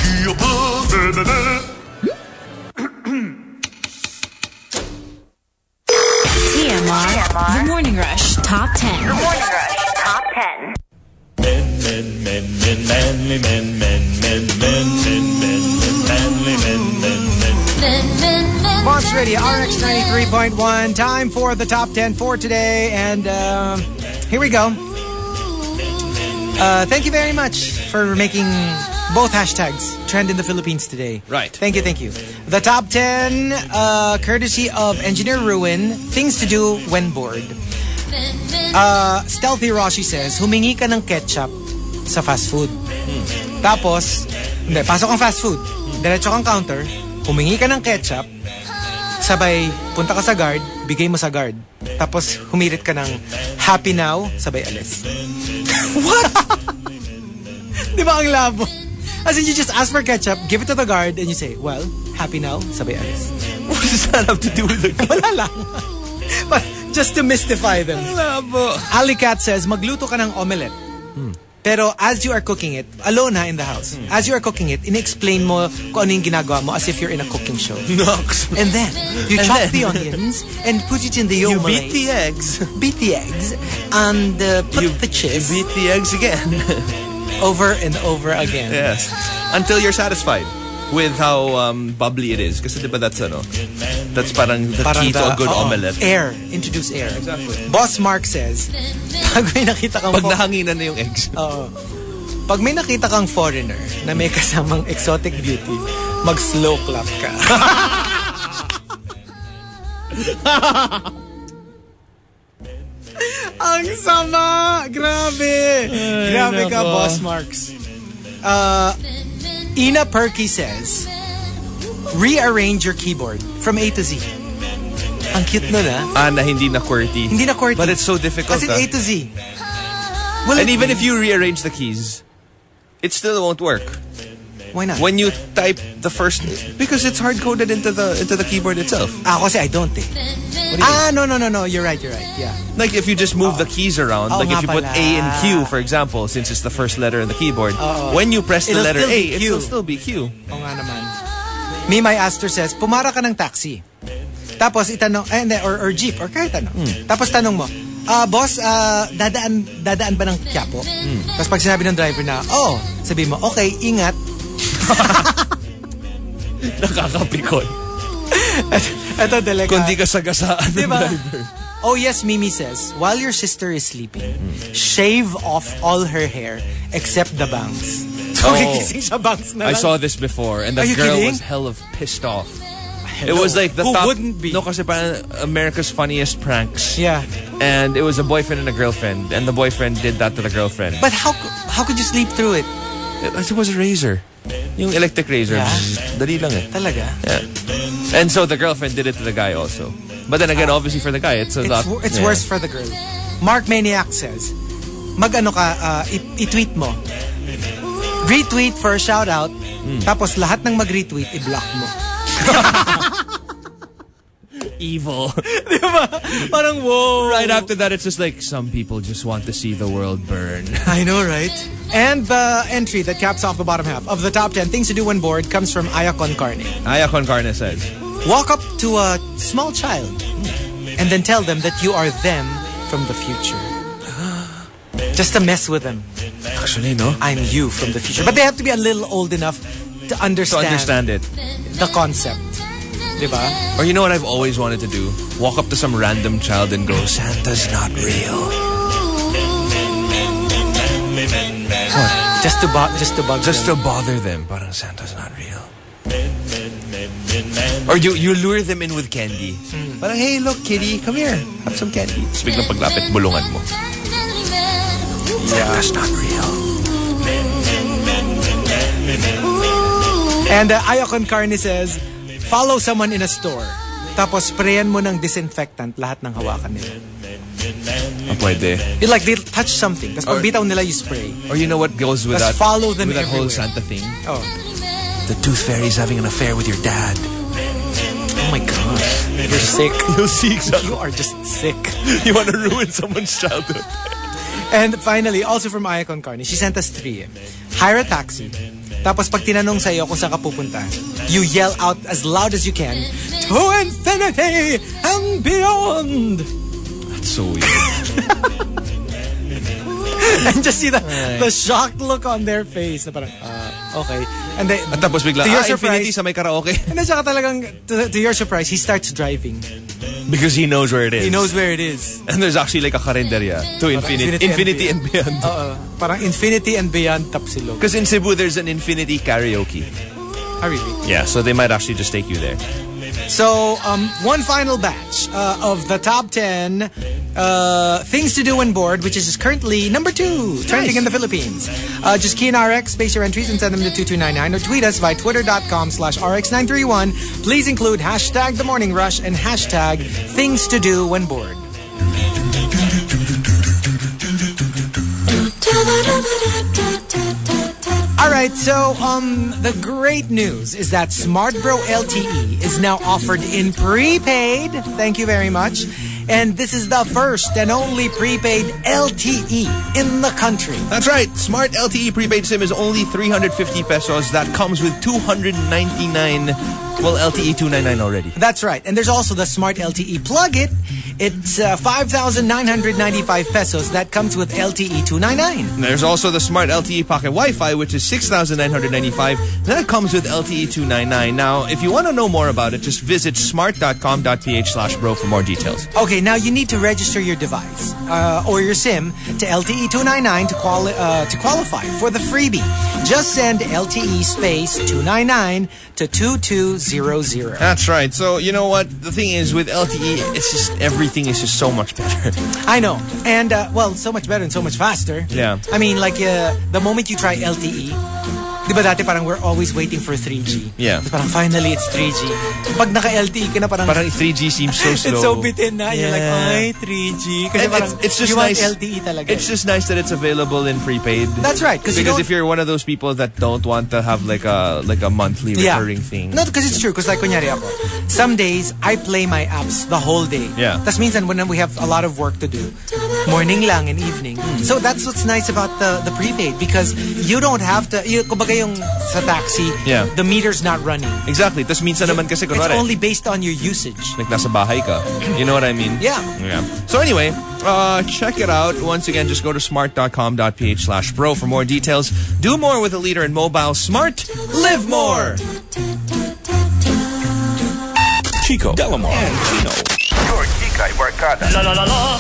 T M R, The Morning Rush, Top ten. The Morning Rush, Top ten. Men, men, men, men, manly men, men, men, men, men, men, manly men, men, men. Men, men, men. Boss Radio, R X ninety-three point one. Time for the top ten for today. And um, here we go. Uh, thank you very much for making both hashtags trend in the Philippines today. Right. Thank you, thank you. The top ten, uh, courtesy of Engineer Ruin, things to do when bored. Uh, Stealthy Roshi says, humingi ka ng ketchup sa fast food. Hmm. Tapos, hindi, pasok ang fast food. Diretso kang counter, humingi ka ng ketchup, sabay, punta ka sa guard, bigay mo sa guard. Tapos, humirit ka ng happy now, sabay alis. What? Di ba ang labo? As in, you just ask for ketchup, give it to the guard, and you say, well, happy now, sabay alis. What does that have to do with the guard? Wala lang. But, just to mystify them. Ang labo. Alicat says, magluto ka ng omelette. Hmm. Pero as you are cooking it, alone ha in the house, hmm. as you are cooking it, in-explain mo kung ano yung ginagawa mo as if you're in a cooking show. Nox. And then, you and chop then, the onions and put it in the omelette. You beat the eggs. Beat the eggs. And uh, put you, the cheese. You beat the eggs again. Over and over again. Yes. Until you're satisfied with how um, bubbly it is. Kasi diba that's ano, that's parang the parang key the, to a good uh, omelette. Air. Introduce air. Exactly. Boss Mark says, pag may nakita kang... Pag nahanginan na yung eggs. Oo. Pag may nakita kang foreigner na may kasamang exotic beauty, mag-slow clap ka. Ang sama! Grabe! Ay, Grabe ka, nako. Boss Marks. Uh, Ina Perky says, rearrange your keyboard from A to Z. Ang cute nun, ah. Ah, na hindi na QWERTY. Hindi na QWERTY. But it's so difficult, Kasi ah. A to Z. Will and even be? if you rearrange the keys, it still won't work. Why not? When you type the first, because it's hard coded into the into the keyboard itself. Ah, kasi I don't eh. Do ah, no, no, no, no. You're right, you're right. Yeah. Like if you just move oh. the keys around, oh, like if you put pala. A and Q, for example, since it's the first letter in the keyboard, oh. when you press the it'll letter A, Q. it'll still be Q. Oo nga naman. Mimay Astor says, pumara ka ng taxi. Tapos itanong, eh, or, or jeep, or kahit ano. Hmm. Tapos tanong mo, ah, uh, boss, uh, dadaan, dadaan ba ng Quiapo? Hmm. Tapos pag sinabi ng driver na, oh, sabi mo, okay, ingat. Nakakapikon. Ito, Deleka. Kung di ka sagasaan ng diba? driver. Oh yes, Mimi says, while your sister is sleeping, hmm. shave off all her hair except the bangs. So, oh. kikising siya bangs na lang. I saw this before, and the Are girl kidding? was hell of pissed off. Hello. It was like the Who top, wouldn't be? No, kasi parang America's Funniest Pranks. Yeah. And it was a boyfriend and a girlfriend, and the boyfriend did that to the girlfriend. But how how could you sleep through it? It, it was a razor. Yung electric razor. Yeah. Dali lang eh. Talaga? Yeah. And so the girlfriend did it to the guy also. But then again, uh, obviously for the guy, it's a it's, lot. It's yeah. worse for the girl. Mark Maniac says, mag-ano ka, uh, i-tweet mo. Retweet for a shout-out, mm. tapos lahat ng mag-retweet, i-block mo. Evil. Diba? Parang, whoa. Right after that, it's just like, some people just want to see the world burn. I know, right? And the entry that caps off the bottom half of the top ten things to do when bored comes from Aya Con Carne. Aya Con Carne says, walk up to a small child and then tell them that you are them from the future. Just to mess with them. Actually, no? I'm you from the future. But they have to be a little old enough to understand, to understand it. The concept. Diba? Or you know what I've always wanted to do? Walk up to some random child and go, Santa's not real. What? Just to, bo- just to bug Just them. to bother them. Parang Santa's not real. Or you you lure them in with candy. Mm. Parang, hey, look, kitty, come here. Have some candy. Tapos biglang paglapit, bulungan mo. Yeah. That's not real. And uh, Ayakon Carne says, follow someone in a store. Tapos sprayan mo ng disinfectant lahat ng hawakan nila. Oh, pwede. You like, they touch something. Tapos pag bitaw nila, you spray. Or you know what goes with Tapos that? follow them with that everywhere. whole Santa thing? Oh. The tooth fairy's having an affair with your dad. Oh my God. You're sick. You'll see exactly. You are just sick. You want to ruin someone's childhood. And finally, also from Ayakon Carne, she sent us three. Hire a taxi. Tapos pag tinanong sa'yo kung saan ka pupunta, you yell out as loud as you can, to infinity and beyond! That's so weird. And just see the, the shocked look on their face. Na parang, uh, okay. And then, At tapos bigla, to your ah, Infinity surprise, sa may karaoke. and then saka talagang, to, to your surprise, he starts driving. Because he knows where it is. He knows where it is. And there's actually like a karinderya to Infinity, Infinity Infinity and and Beyond. Uh, parang Infinity and Beyond Tapsilog. Because in Cebu, there's an Infinity karaoke. Oh, really? Yeah, so they might actually just take you there. So, um, one final batch uh, of the top ten uh, things to do when bored, which is currently number two, trending Nice. in the Philippines. Uh, just key in R X, space your entries, and send them to two two nine nine, or tweet us via twitter.com slash RX931. Please include hashtag The Morning Rush and hashtag things to do when bored. All right, so um, the great news is that SmartBro L T E is now offered in prepaid. Thank you very much. And this is the first and only prepaid L T E in the country. That's right. Smart L T E prepaid SIM is only three hundred fifty pesos. That comes with two hundred ninety-nine, well, L T E two ninety-nine already. That's right. And there's also the Smart L T E Plug It. It's uh, five thousand nine hundred ninety-five pesos. That comes with L T E two ninety-nine. And there's also the Smart L T E Pocket Wi-Fi, which is six thousand nine hundred ninety-five. That comes with L T E two ninety-nine. Now, if you want to know more about it, just visit smart.com.ph slash bro for more details. Okay, now you need to register your device uh, or your SIM to L T E two ninety-nine to, quali- uh, to qualify for the freebie. Just send L T E space two ninety-nine to two two zero zero. That's right. So, you know what? The thing is, with L T E, it's just everything is just so much better. I know. And, uh, well, so much better and so much faster. Yeah. I mean, like, uh, the moment you try L T E, di ba dati parang we're always waiting for three G? Yeah. Tapos parang finally it's three G. Pag naka-L T E ka na parang... Parang three G seems so slow. It's so bitin na. Yeah. You're like, ay, three G. Kasi And parang, it's, it's just you nice. want L T E talaga. It's just nice that it's available in prepaid. That's right. Because you if you're one of those people that don't want to have like a like a monthly recurring yeah. thing. No, because it's true. Because like kunyari ako, some days I play my apps the whole day. Yeah. Tas minsan when we have a lot of work to do, morning lang and evening. Mm. So that's what's nice about the the prepaid, because you don't have to. You, kumbaga yung sa taxi, yeah. the meter's not running. Exactly. Tas minsan naman kasi kunwari, it's only based on your usage. Like nasa bahay ka. You know what I mean? Yeah. Yeah. So anyway, uh, check it out. Once again, just go to smart.com.ph slash bro for more details. Do more with a leader in mobile. Smart. Live more. Chico, Delamar, and Chino. Your Chika y Barkada. La la la la.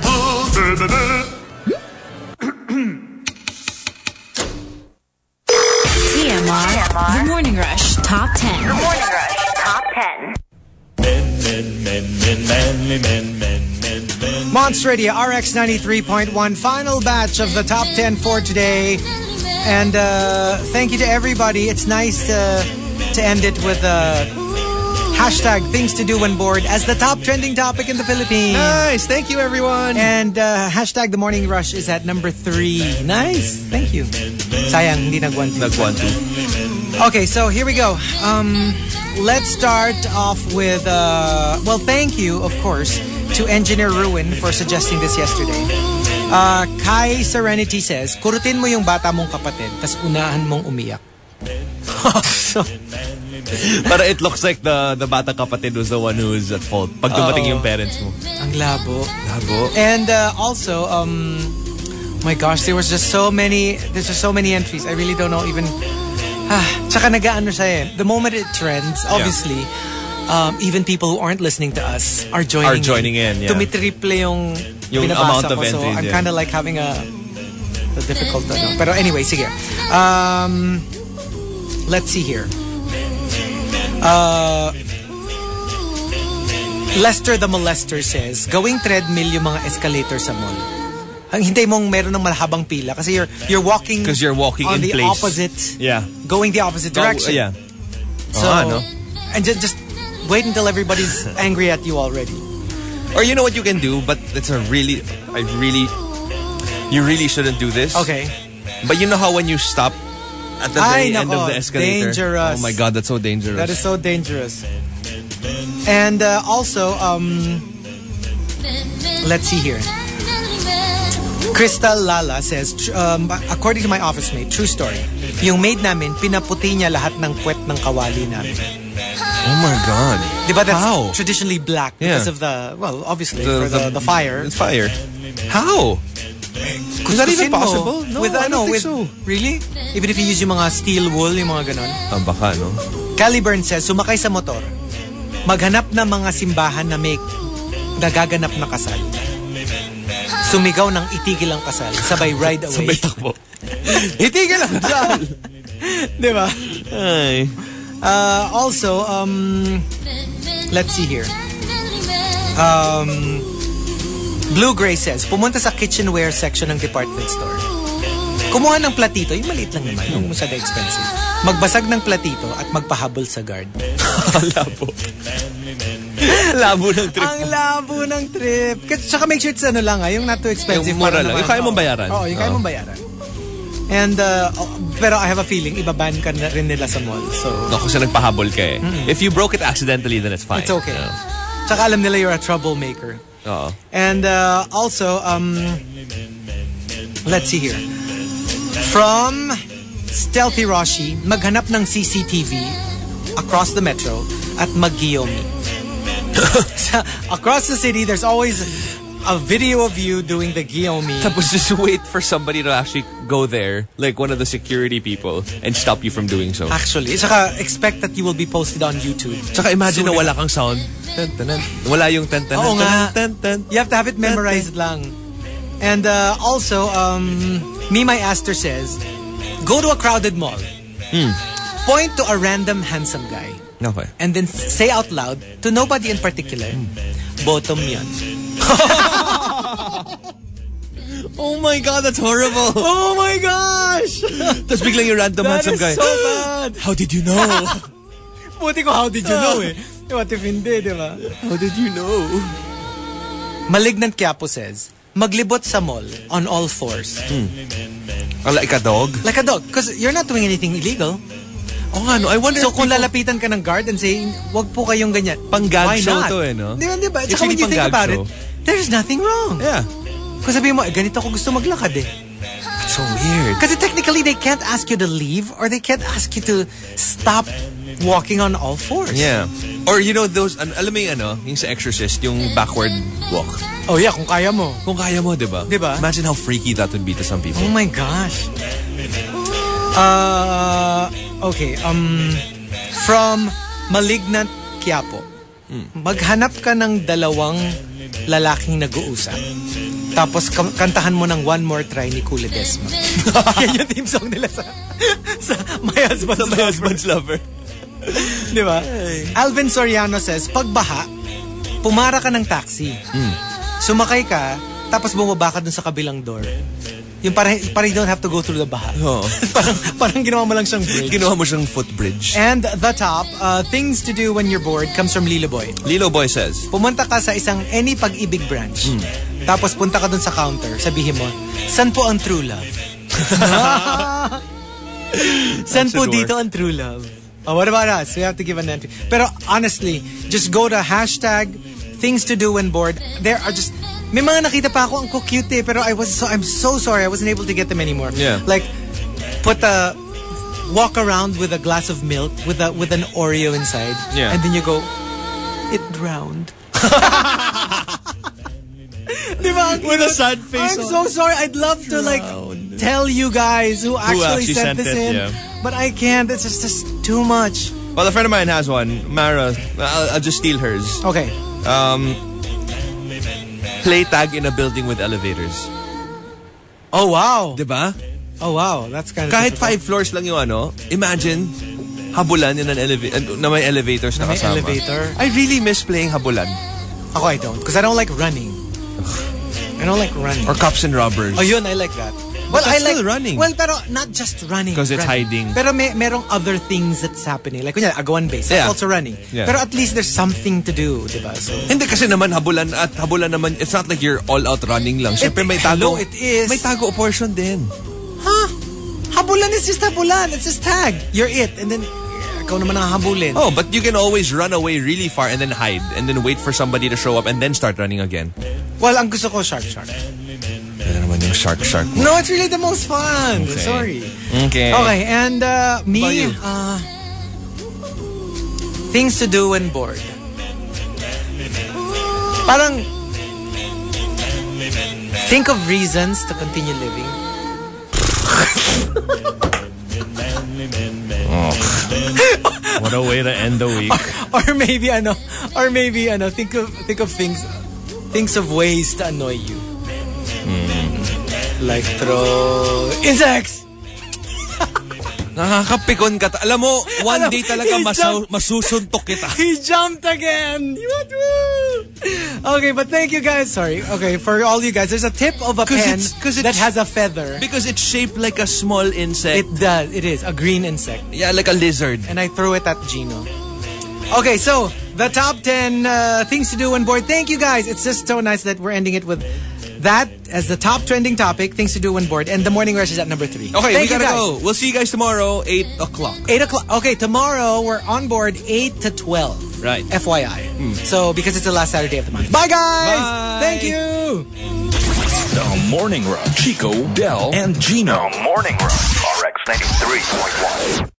T M R, The Morning Rush Top ten. The Morning Rush Top ten. Men, men, men, men, manly men, men, men, men. Monster Radio R X ninety-three point one, final batch of the top ten for today. And uh, thank you to everybody. It's nice to, to end it with uh, hashtag things to do when bored as the top trending topic in the Philippines. Nice. Thank you, everyone. And uh, hashtag the morning rush is at number three. Nice. Thank you. Sayang, hindi nag-one two. Nag-one two. Okay, so here we go. Um, let's start off with, uh, well, thank you, of course, to Engineer Ruin for suggesting this yesterday. Uh, Kai Serenity says, kurutin mo yung bata mong kapatid, tas unahan mong umiyak. So, But it looks like the the bata kapatid was the one who was at fault. Pag dumating yung parents mo. ang labo. Labo. And uh, also, um, my gosh, there was just so many, there's just so many entries. I really don't know even, ah, tsaka nag-ano siya eh. The moment it trends, obviously, yeah. um, even people who aren't listening to us are joining Are joining in, in yeah. Tumitriple yung, yung binabasa amount of ko. entries. So I'm yeah. kind of like having a, a difficult, ano. Pero anyway, sige. Um, let's see here. Uh, Lester the Molester says, gawing treadmill yung mga escalator sa mall. Ang hintay mong meron ng mahabang pila kasi you're you're walking because you're walking on in the place. opposite, yeah, going the opposite direction. Go, yeah. So oh, no. and just just wait until everybody's angry at you already. Or you know what you can do, but it's a really, I really, you really shouldn't do this. Okay. But you know how when you stop at the very Ay, end nako, of the escalator? dangerous. Oh my God, that's so dangerous. That is so dangerous. And uh, also, um, let's see here. Crystal Lala says, um, according to my office mate, true story, yung maid namin, pinaputi niya lahat ng puwet ng kawali namin. Oh my God. Diba that's how? traditionally black because yeah. of the, well, obviously, the, for the, the, the fire. The fire. How? Is that even possible? No, with, I don't with, think so. Really? Even if you use yung mga steel wool, yung mga ganon? Ah, baka, no? Caliburn says, sumakay sa motor, maghanap ng mga simbahan na may nagaganap na kasal. Sumigaw ng itigil ang kasal. Sabay ride away. Sabay takbo. Itigil ang kasal! Diba? Ay. Uh, also, um, let's see here. Um, Blue Gray says, pumunta sa kitchenware section ng department store. Kumuha ng platito, yung maliit lang naman, yung masyado expensive. Magbasag ng platito at magpahabol sa guard. Labo. Labo ng trip. Ang labo ng trip. Tsaka make sure it's ano lang, ha, yung not too expensive. Yung mura lang. Yung kaya mong bayaran. Oo, yung kaya mong bayaran. And, uh, oh, pero I have a feeling, ibaban ka na rin nila sa mall. So, no, kasi nagpahabol ka eh. Mm-hmm. If you broke it accidentally, then it's fine. It's okay. Yeah. Tsaka alam nila you're a troublemaker. Oo. And uh, also, um, let's see here. From Stealthy Roshi, maghanap ng C C T V across the metro at mag-Giyomi. Across the city, there's always a video of you doing the Giyomi. Tapos just wait for somebody to actually go there, like one of the security people, and stop you from doing so. Actually, tsaka expect that you will be posted on YouTube. Tsaka imagine Soon na wala kang sound. Tan, tanan. Wala yung tan, tanan, Oo nga. Tan, tan, you have to have it memorized lang. And uh, also, um, Mimay Aster says, go to a crowded mall. Hmm. Point to a random handsome guy. Okay. And then say out loud to nobody in particular, bottom yan. Oh my God, that's horrible. Oh my gosh! Tapos biglang yung random that handsome is guy. so bad. How did you know? Buti ko, how did you know eh? What if hindi, di ba? How did you know? Malignant Quiapo says, maglibot sa mall on all fours. Hmm. Like a dog? Like a dog. Because you're not doing anything illegal. Oh nga, no. I wonder so kung people... lalapitan ka ng guard and saying, wag po kayong ganyan. Pang-gag Why show not? to eh, no? Di ba, di ba? It's Tsaka when you think about show. it, there's nothing wrong. Yeah. Kung sabihin mo, eh, ganito ako gusto maglakad eh. That's so weird. Kasi technically, they can't ask you to leave or they can't ask you to stop walking on all fours. Yeah. Or you know, those, an, alam mo yung ano, yung sa Exorcist, yung backward walk. Oh yeah, kung kaya mo. Kung kaya mo, di ba? Di ba? Imagine how freaky that would be to some people. Oh my gosh. Uh, okay, um, from Malignant Quiapo. Hmm. Maghanap ka ng dalawang lalaking nag-uusap. Tapos kantahan mo ng One More Try ni Kule Desma. Yan yung theme song nila sa, sa My Husband's sa My Husband's Lover. Di ba? Alvin Soriano says, pag baha, pumara ka ng taxi. Mm. Sumakay ka, tapos bumaba ka dun sa kabilang door. Yung parang, parang you don't have to go through the baha. Oh. parang, parang ginawa mo lang siyang bridge. Ginawa mo siyang footbridge. And the top, uh, things to do when you're bored comes from Lilo Boy. Lilo Boy says, pumunta ka sa isang any pag-ibig branch. Mm. Tapos punta ka dun sa counter. Sabihin mo, saan po ang true love? Saan po dito ang true love? Oh, what about us? We have to give an entry. Pero honestly, just go to hashtag things to do when bored. There are just... May mga nakita pa ako, ang cute eh, pero I was so, I'm so sorry, I wasn't able to get them anymore. Yeah. Like, put a... Walk around with a glass of milk with a with an Oreo inside. Yeah. And then you go, it drowned. Diba? With a sad face. I'm so sorry. I'd love to like tell you guys who actually, who actually sent, sent this it, in, yeah. but I can't. It's just, just too much. Well, a friend of mine has one. Mara, I'll, I'll just steal hers. Okay. Um, play tag in a building with elevators. Oh wow. Diba? Oh wow, that's kind of Kahit difficult. five floors lang yung ano, imagine habulan in an elevator na may elevators na, na may kasama. elevator. I really miss playing habulan. Ako I don't, because I don't like running. I don't like running. Or cops and robbers. Oh yun, I like that. Well, I that's like still running. Well, pero not just running. Because it's running. hiding. Pero may merong other things that's happening. Like kunyari, agawan base. That's Yeah. also running. Yeah. Pero at least there's something to do, diba? So Hindi kasi naman habulan at habulan naman, it's not like you're all out running lang. Siyempre It- may tago. hello, it is. May tago portion din. Huh? Habulan is just habulan. It's just tag. You're it. And then, yeah, ikaw naman ang habulin. Oh, but you can always run away really far and then hide and then wait for somebody to show up and then start running again. Well, ang gusto ko, shark shark. Ano naman yung shark shark mo? No, it's really the most fun. Okay. Sorry. Okay. Okay, and uh, How about me, you? uh, things to do when bored. Parang, Think of reasons to continue living. Oh. What a way to end the week. Or, or maybe ano, or maybe ano, think of think of things things of ways to annoy you. Mm. Like throw insects. Nakakapikon ka. Ta- Alam mo, one day talaga masu- masusuntok kita. He jumped again. Okay, but thank you guys. Sorry. Okay, for all you guys, there's a tip of a pen it's, it's, that has a feather. Because it's shaped like a small insect. It does. It is. A green insect. Yeah, like a lizard. And I threw it at Gino. Okay, so the top ten uh, things to do when bored. Thank you guys. It's just so nice that we're ending it with that as the top trending topic, things to do when bored. And the morning rush is at number three. Okay, Thank we gotta you guys. go. We'll see you guys tomorrow, eight o'clock. eight o'clock. Okay, tomorrow we're on board eight to twelve. Right. F Y I. Mm. So, because it's the last Saturday of the month. Bye, guys! Bye. Thank you! The Morning Rush. Chico, Del, and Gino. The Morning Rush. R X ninety-three point one.